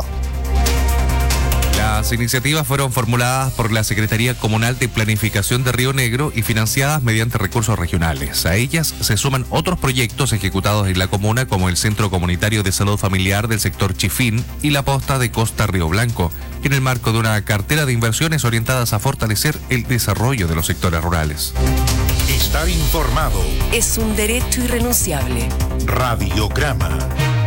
Las iniciativas fueron formuladas por la Secretaría Comunal de Planificación de Río Negro y financiadas mediante recursos regionales. A ellas se suman otros proyectos ejecutados en la comuna, como el Centro Comunitario de Salud Familiar del sector Chifín y la posta de Costa Río Blanco, en el marco de una cartera de inversiones orientadas a fortalecer el desarrollo de los sectores rurales. Estar informado es un derecho irrenunciable. Radiograma.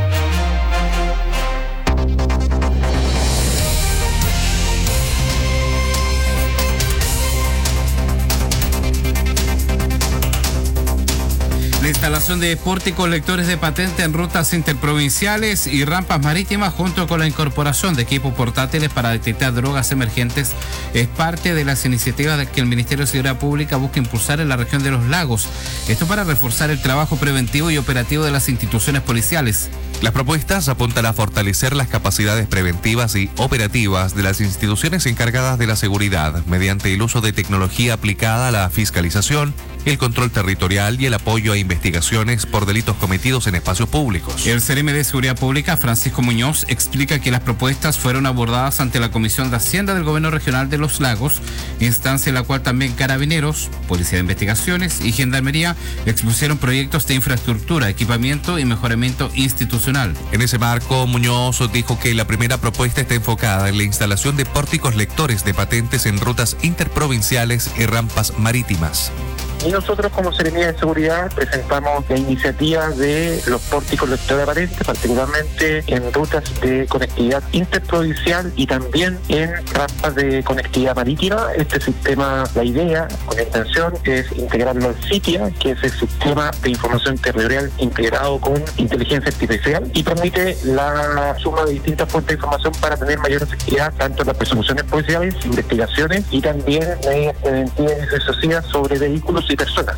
La instalación de pórticos lectores de patente en rutas interprovinciales y rampas marítimas, junto con la incorporación de equipos portátiles para detectar drogas emergentes, es parte de las iniciativas que el Ministerio de Seguridad Pública busca impulsar en la región de los lagos. Esto para reforzar el trabajo preventivo y operativo de las instituciones policiales. Las propuestas apuntan a fortalecer las capacidades preventivas y operativas de las instituciones encargadas de la seguridad mediante el uso de tecnología aplicada a la fiscalización, el control territorial y el apoyo a investigaciones por delitos cometidos en espacios públicos. El CRM de Seguridad Pública, Francisco Muñoz, explica que las propuestas fueron abordadas ante la Comisión de Hacienda del Gobierno Regional de Los Lagos, instancia en la cual también Carabineros, Policía de Investigaciones y Gendarmería expusieron proyectos de infraestructura, equipamiento y mejoramiento institucional. En ese marco, Muñoz dijo que la primera propuesta está enfocada en la instalación de pórticos lectores de patentes en rutas interprovinciales y rampas marítimas. Y nosotros como Seremía de Seguridad presentamos la iniciativa de los pórticos lectores de patentes, particularmente en rutas de conectividad interprovincial y también en rampas de conectividad marítima. Este sistema, la idea con la intención es integrarlo al CITIA, que es el Sistema de Información Territorial Integrado con Inteligencia Artificial, y permite la suma de distintas fuentes de información para tener mayor efectividad tanto en las persecuciones policiales, investigaciones y también medidas preventivas y resuasivas sobre vehículos y personas.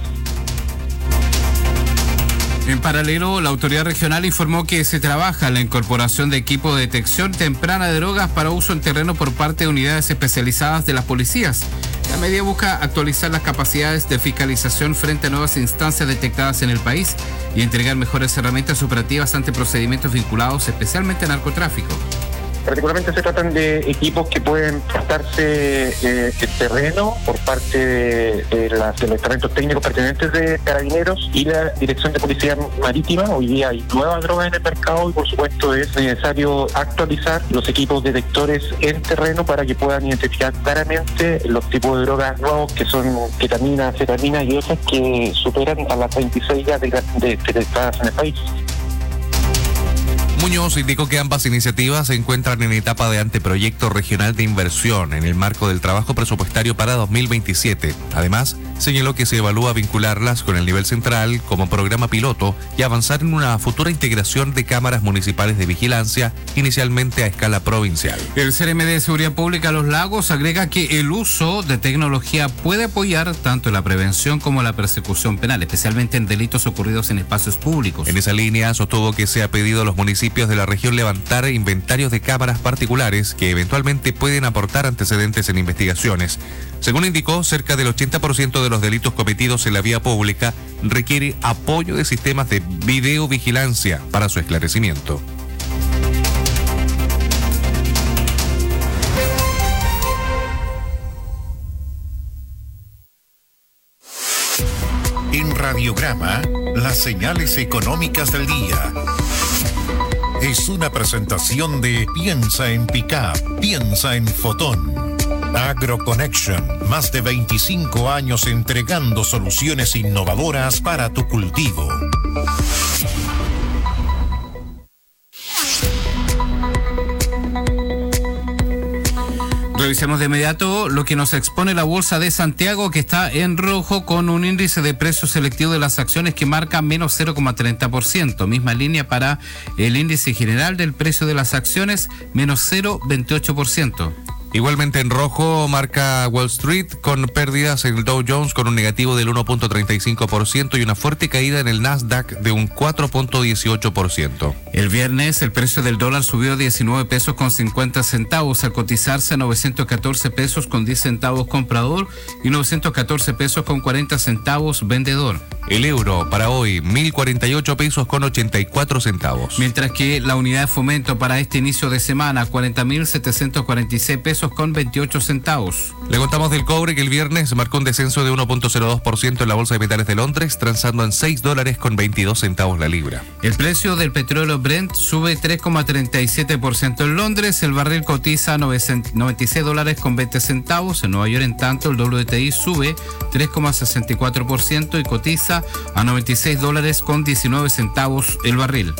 En paralelo, la autoridad regional informó que se trabaja en la incorporación de equipos de detección temprana de drogas para uso en terreno por parte de unidades especializadas de las policías. La medida busca actualizar las capacidades de fiscalización frente a nuevas instancias detectadas en el país y entregar mejores herramientas operativas ante procedimientos vinculados especialmente a narcotráfico. Particularmente se tratan de equipos que pueden prestarse el terreno por parte de los departamentos técnicos pertenecientes de Carabineros y la Dirección de Policía Marítima. Hoy día hay nuevas drogas en el mercado y por supuesto es necesario actualizar los equipos detectores en terreno para que puedan identificar claramente los tipos de drogas nuevos que son ketamina, anfetamina y otras que superan a las 26 ya detectadas en el país. Muñoz indicó que ambas iniciativas se encuentran en etapa de anteproyecto regional de inversión en el marco del trabajo presupuestario para 2027. Además, señaló que se evalúa vincularlas con el nivel central como programa piloto y avanzar en una futura integración de cámaras municipales de vigilancia, inicialmente a escala provincial. El CRM de Seguridad Pública Los Lagos agrega que el uso de tecnología puede apoyar tanto la prevención como la persecución penal, especialmente en delitos ocurridos en espacios públicos. En esa línea, sostuvo que se ha pedido a los municipios de la región levantar inventarios de cámaras particulares que eventualmente pueden aportar antecedentes en investigaciones. Según indicó, cerca del 80% de los delitos cometidos en la vía pública requiere apoyo de sistemas de videovigilancia para su esclarecimiento. En Radiograma Las señales económicas del día. Es una presentación de Piensa en Pickup, piensa en Fotón. AgroConnection, más de 25 años entregando soluciones innovadoras para tu cultivo. Revisemos de inmediato lo que nos expone la Bolsa de Santiago, que está en rojo con un índice de precio selectivo de las acciones que marca menos 0,30%. Misma línea para el índice general del precio de las acciones, menos 0,28%. Igualmente en rojo marca Wall Street con pérdidas en el Dow Jones con un negativo del 1.35% y una fuerte caída en el Nasdaq de un 4.18%. El viernes el precio del dólar subió 19 pesos con 50 centavos al cotizarse a 914 pesos con 10 centavos comprador y 914 pesos con 40 centavos vendedor. El euro para hoy 1.048 pesos con 84 centavos. Mientras que la unidad de fomento para este inicio de semana 40.746 pesos con 28 centavos. Le contamos del cobre que el viernes marcó un descenso de 1.02% en la Bolsa de Metales de Londres, transando en $6 con 22 centavos la libra. El precio del petróleo Brent sube 3,37% en Londres, el barril cotiza $96 con 20 centavos, en Nueva York en tanto el WTI sube 3,64% y cotiza a $96 con 19 centavos el barril.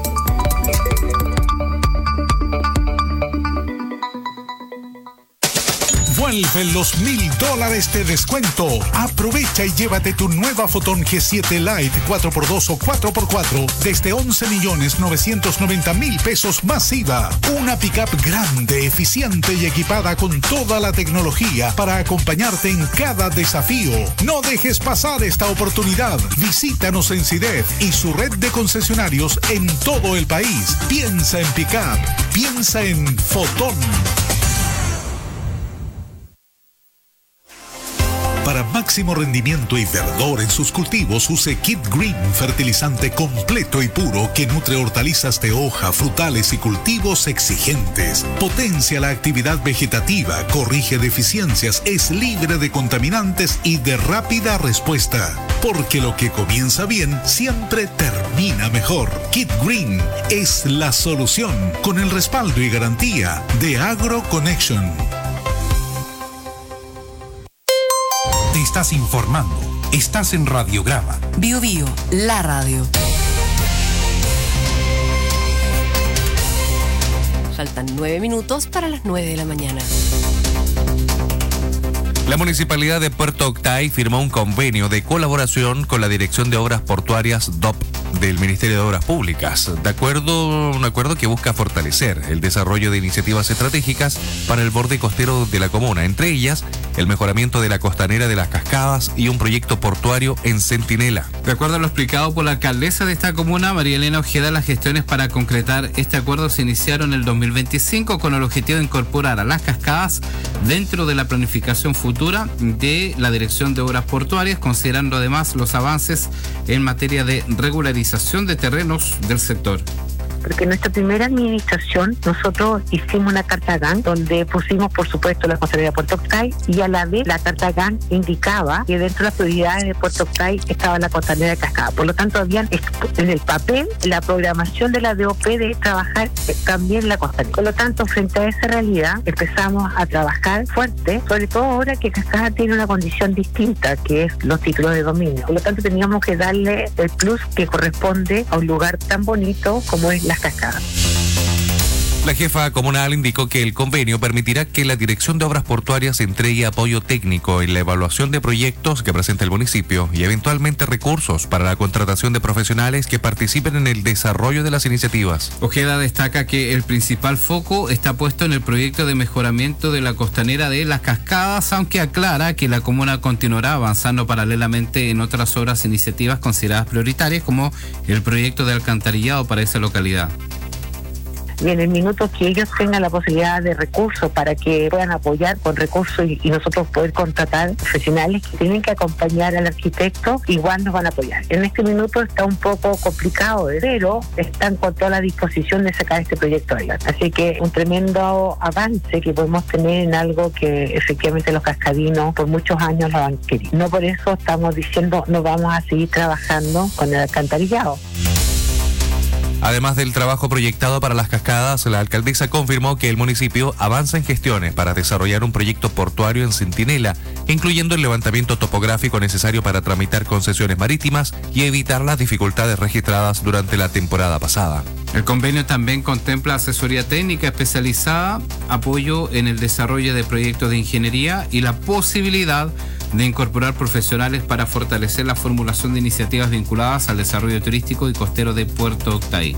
Vuelven los $1,000 de descuento. Aprovecha y llévate tu nueva Fotón G7 Lite 4x2 o 4x4 desde 11.990.000 pesos más IVA. Una pickup grande, eficiente y equipada con toda la tecnología para acompañarte en cada desafío. No dejes pasar esta oportunidad. Visítanos en CIDEF y su red de concesionarios en todo el país. Piensa en pickup. Piensa en Fotón. Para máximo rendimiento y verdor en sus cultivos, use Kid Green, fertilizante completo y puro que nutre hortalizas de hoja, frutales y cultivos exigentes. Potencia la actividad vegetativa, corrige deficiencias, es libre de contaminantes y de rápida respuesta. Porque lo que comienza bien siempre termina mejor. Kid Green es la solución, con el respaldo y garantía de AgroConnection. Te estás informando. Estás en Radiograma. Bio Bio, la radio. Faltan 9 minutos para las 9 de la mañana. La Municipalidad de Puerto Octay firmó un convenio de colaboración con la Dirección de Obras Portuarias DOP del Ministerio de Obras Públicas, un acuerdo que busca fortalecer el desarrollo de iniciativas estratégicas para el borde costero de la comuna, entre ellas el mejoramiento de la costanera de las Cascadas y un proyecto portuario en Centinela. De acuerdo a lo explicado por la alcaldesa de esta comuna, María Elena Ojeda, las gestiones para concretar este acuerdo se iniciaron en el 2025 con el objetivo de incorporar a las Cascadas dentro de la planificación futura de la Dirección de Obras Portuarias, considerando además los avances en materia de regularización de terrenos del sector. Porque en nuestra primera administración nosotros hicimos una carta GAN donde pusimos, por supuesto, la costanera de Puerto Octay, y a la vez la carta GAN indicaba que dentro de las prioridades de Puerto Octay estaba la costanera de Cascada. Por lo tanto, habían en el papel la programación de la DOP de trabajar también la costanera. Por lo tanto, frente a esa realidad, empezamos a trabajar fuerte, sobre todo ahora que Cascada tiene una condición distinta, que es los títulos de dominio. Por lo tanto, teníamos que darle el plus que corresponde a un lugar tan bonito como es Las Cascadas. La jefa comunal indicó que el convenio permitirá que la Dirección de Obras Portuarias entregue apoyo técnico en la evaluación de proyectos que presenta el municipio y eventualmente recursos para la contratación de profesionales que participen en el desarrollo de las iniciativas. Ojeda destaca que el principal foco está puesto en el proyecto de mejoramiento de la costanera de Las Cascadas, aunque aclara que la comuna continuará avanzando paralelamente en otras obras e iniciativas consideradas prioritarias, como el proyecto de alcantarillado para esa localidad. y en el minuto que ellos tengan la posibilidad de recursos para que puedan apoyar con recursos y nosotros poder contratar profesionales que tienen que acompañar al arquitecto, igual nos van a apoyar. En este minuto está un poco complicado, pero están con toda la disposición de sacar este proyecto adelante. Así que un tremendo avance que podemos tener en algo que efectivamente los cascadinos por muchos años lo han querido. No por eso estamos diciendo no vamos a seguir trabajando con el alcantarillado. Además del trabajo proyectado para las cascadas, la alcaldesa confirmó que el municipio avanza en gestiones para desarrollar un proyecto portuario en Centinela, incluyendo el levantamiento topográfico necesario para tramitar concesiones marítimas y evitar las dificultades registradas durante la temporada pasada. El convenio también contempla asesoría técnica especializada, apoyo en el desarrollo de proyectos de ingeniería y la posibilidad de incorporar profesionales para fortalecer la formulación de iniciativas vinculadas al desarrollo turístico y costero de Puerto Octay.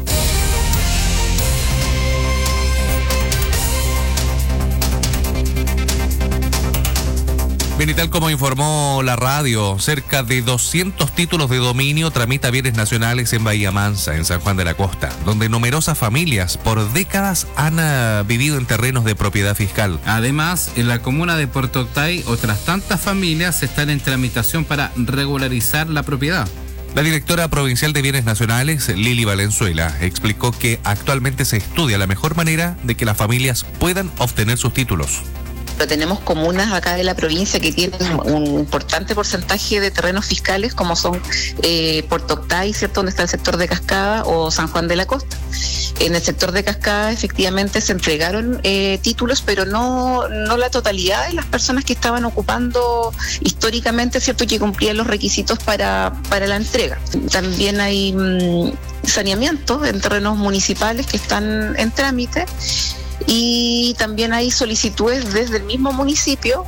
Bien, y tal como informó la radio, cerca de 200 títulos de dominio tramita bienes nacionales en Bahía Mansa, en San Juan de la Costa, donde numerosas familias por décadas han vivido en terrenos de propiedad fiscal. Además, en la comuna de Puerto Octay, otras tantas familias están en tramitación para regularizar la propiedad. La directora provincial de Bienes Nacionales, Lili Valenzuela, explicó que actualmente se estudia la mejor manera de que las familias puedan obtener sus títulos. Pero tenemos comunas acá de la provincia que tienen un importante porcentaje de terrenos fiscales, como son Puerto Octay, ¿cierto?, donde está el sector de Cascada, o San Juan de la Costa. En el sector de Cascada efectivamente se entregaron títulos, pero no la totalidad de las personas que estaban ocupando históricamente, ¿cierto?, que cumplían los requisitos para la entrega. También hay saneamientos en terrenos municipales que están en trámite. Y también hay solicitudes desde el mismo municipio.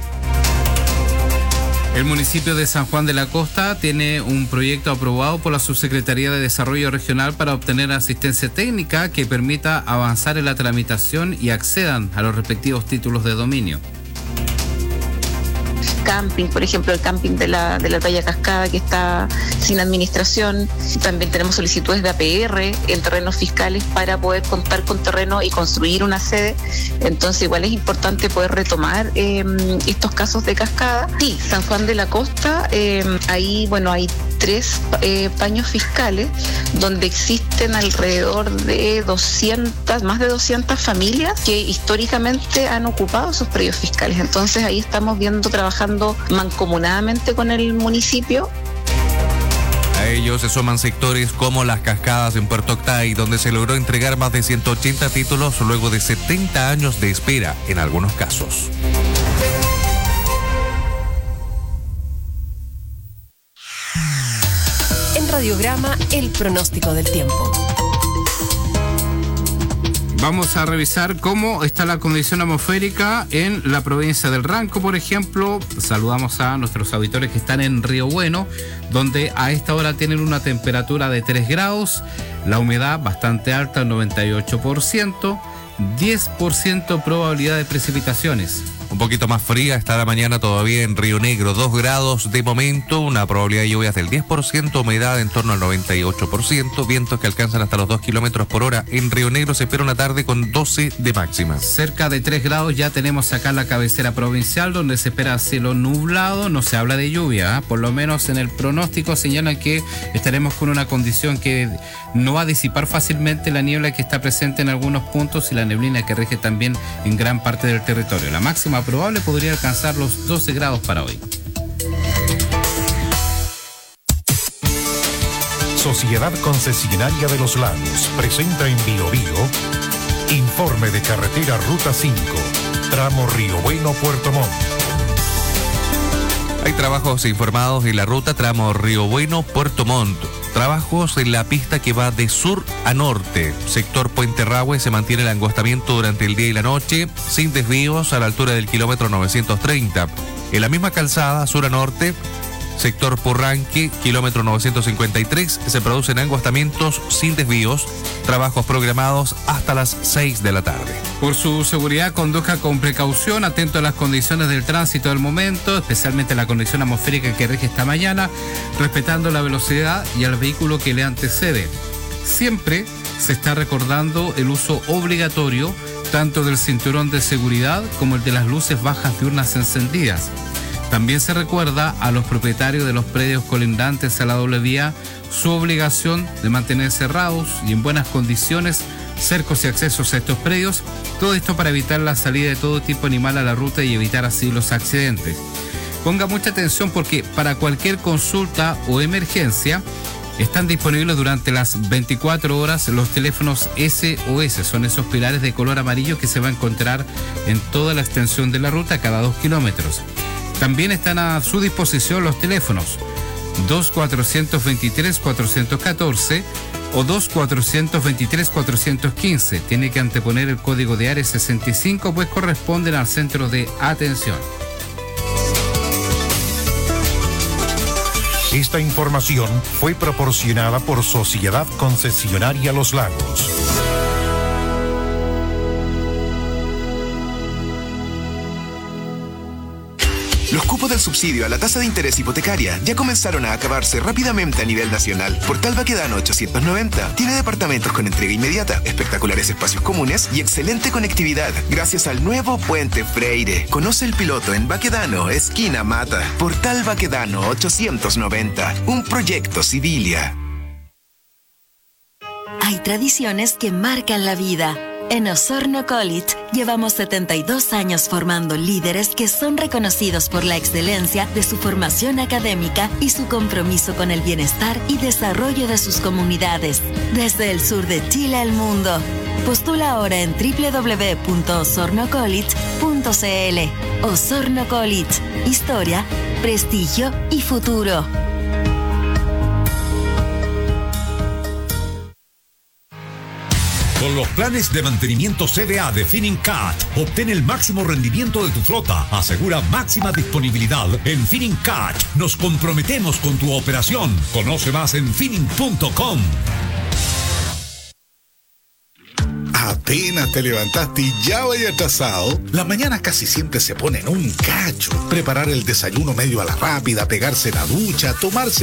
El municipio de San Juan de la Costa tiene un proyecto aprobado por la Subsecretaría de Desarrollo Regional para obtener asistencia técnica que permita avanzar en la tramitación y accedan a los respectivos títulos de dominio. Camping, por ejemplo, el camping de la Playa Cascada, que está sin administración. También tenemos solicitudes de APR en terrenos fiscales para poder contar con terreno y construir una sede. Entonces igual es importante poder retomar estos casos de Cascada. Sí, San Juan de la Costa, ahí hay 3 paños fiscales donde existen alrededor de más de 200 familias que históricamente han ocupado esos predios fiscales. Entonces ahí estamos trabajando mancomunadamente con el municipio. A ellos se suman sectores como Las Cascadas en Puerto Octay, donde se logró entregar más de 180 títulos luego de 70 años de espera en algunos casos. En Radiograma, el pronóstico del tiempo. Vamos a revisar cómo está la condición atmosférica en la provincia del Ranco, por ejemplo. Saludamos a nuestros auditores que están en Río Bueno, donde a esta hora tienen una temperatura de 3 grados, la humedad bastante alta, el 98%, 10% probabilidad de precipitaciones. Un poquito más fría está la mañana todavía en Río Negro, 2 grados de momento, una probabilidad de lluvias del 10%, humedad en torno al 98%, vientos que alcanzan hasta los 2 kilómetros por hora. En Río Negro se espera una tarde con 12 de máxima. Cerca de 3 grados ya tenemos acá la cabecera provincial, donde se espera cielo nublado, no se habla de lluvia, por lo menos en el pronóstico señalan que estaremos con una condición que no va a disipar fácilmente la niebla que está presente en algunos puntos y la neblina que rige también en gran parte del territorio. La máxima probable podría alcanzar los 12 grados para hoy. Sociedad Concesionaria de los Lagos presenta en Biobío informe de carretera Ruta 5, tramo Río Bueno, Puerto Montt. Hay trabajos informados en la ruta tramo Río Bueno, Puerto Montt. Trabajos en la pista que va de sur a norte. Sector Puente Rahue se mantiene el angostamiento durante el día y la noche, sin desvíos a la altura del kilómetro 930. En la misma calzada, sur a norte, sector Purranque, kilómetro 953, se producen angostamientos sin desvíos, trabajos programados hasta las 6 de la tarde. Por su seguridad, conduzca con precaución, atento a las condiciones del tránsito del momento, especialmente la condición atmosférica que rige esta mañana, respetando la velocidad y al vehículo que le antecede. Siempre se está recordando el uso obligatorio tanto del cinturón de seguridad como el de las luces bajas diurnas encendidas. También se recuerda a los propietarios de los predios colindantes a la doble vía su obligación de mantener cerrados y en buenas condiciones cercos y accesos a estos predios, todo esto para evitar la salida de todo tipo animal a la ruta y evitar así los accidentes. Ponga mucha atención porque para cualquier consulta o emergencia están disponibles durante las 24 horas los teléfonos SOS, son esos pilares de color amarillo que se va a encontrar en toda la extensión de la ruta cada 2 kilómetros. También están a su disposición los teléfonos 2423-414 o 2423-415. Tiene que anteponer el código de área 65, pues corresponden al centro de atención. Esta información fue proporcionada por Sociedad Concesionaria Los Lagos. Los cupos del subsidio a la tasa de interés hipotecaria ya comenzaron a acabarse rápidamente a nivel nacional. Portal Baquedano 890 tiene departamentos con entrega inmediata, espectaculares espacios comunes y excelente conectividad gracias al nuevo Puente Freire. Conoce el piloto en Baquedano, esquina Mata. Portal Baquedano 890, un proyecto Civilia. Hay tradiciones que marcan la vida. En Osorno College llevamos 72 años formando líderes que son reconocidos por la excelencia de su formación académica y su compromiso con el bienestar y desarrollo de sus comunidades. Desde el sur de Chile al mundo. Postula ahora en www.osornocollege.cl. Osorno College. Historia, prestigio y futuro. Con los planes de mantenimiento CDA de Finincat, obtén el máximo rendimiento de tu flota. Asegura máxima disponibilidad. En Finincat nos comprometemos con tu operación. Conoce más en finin.com. Apenas te levantaste y ya vaya atrasado. Las mañanas casi siempre se ponen un cacho. Preparar el desayuno medio a la rápida, pegarse la ducha, tomarse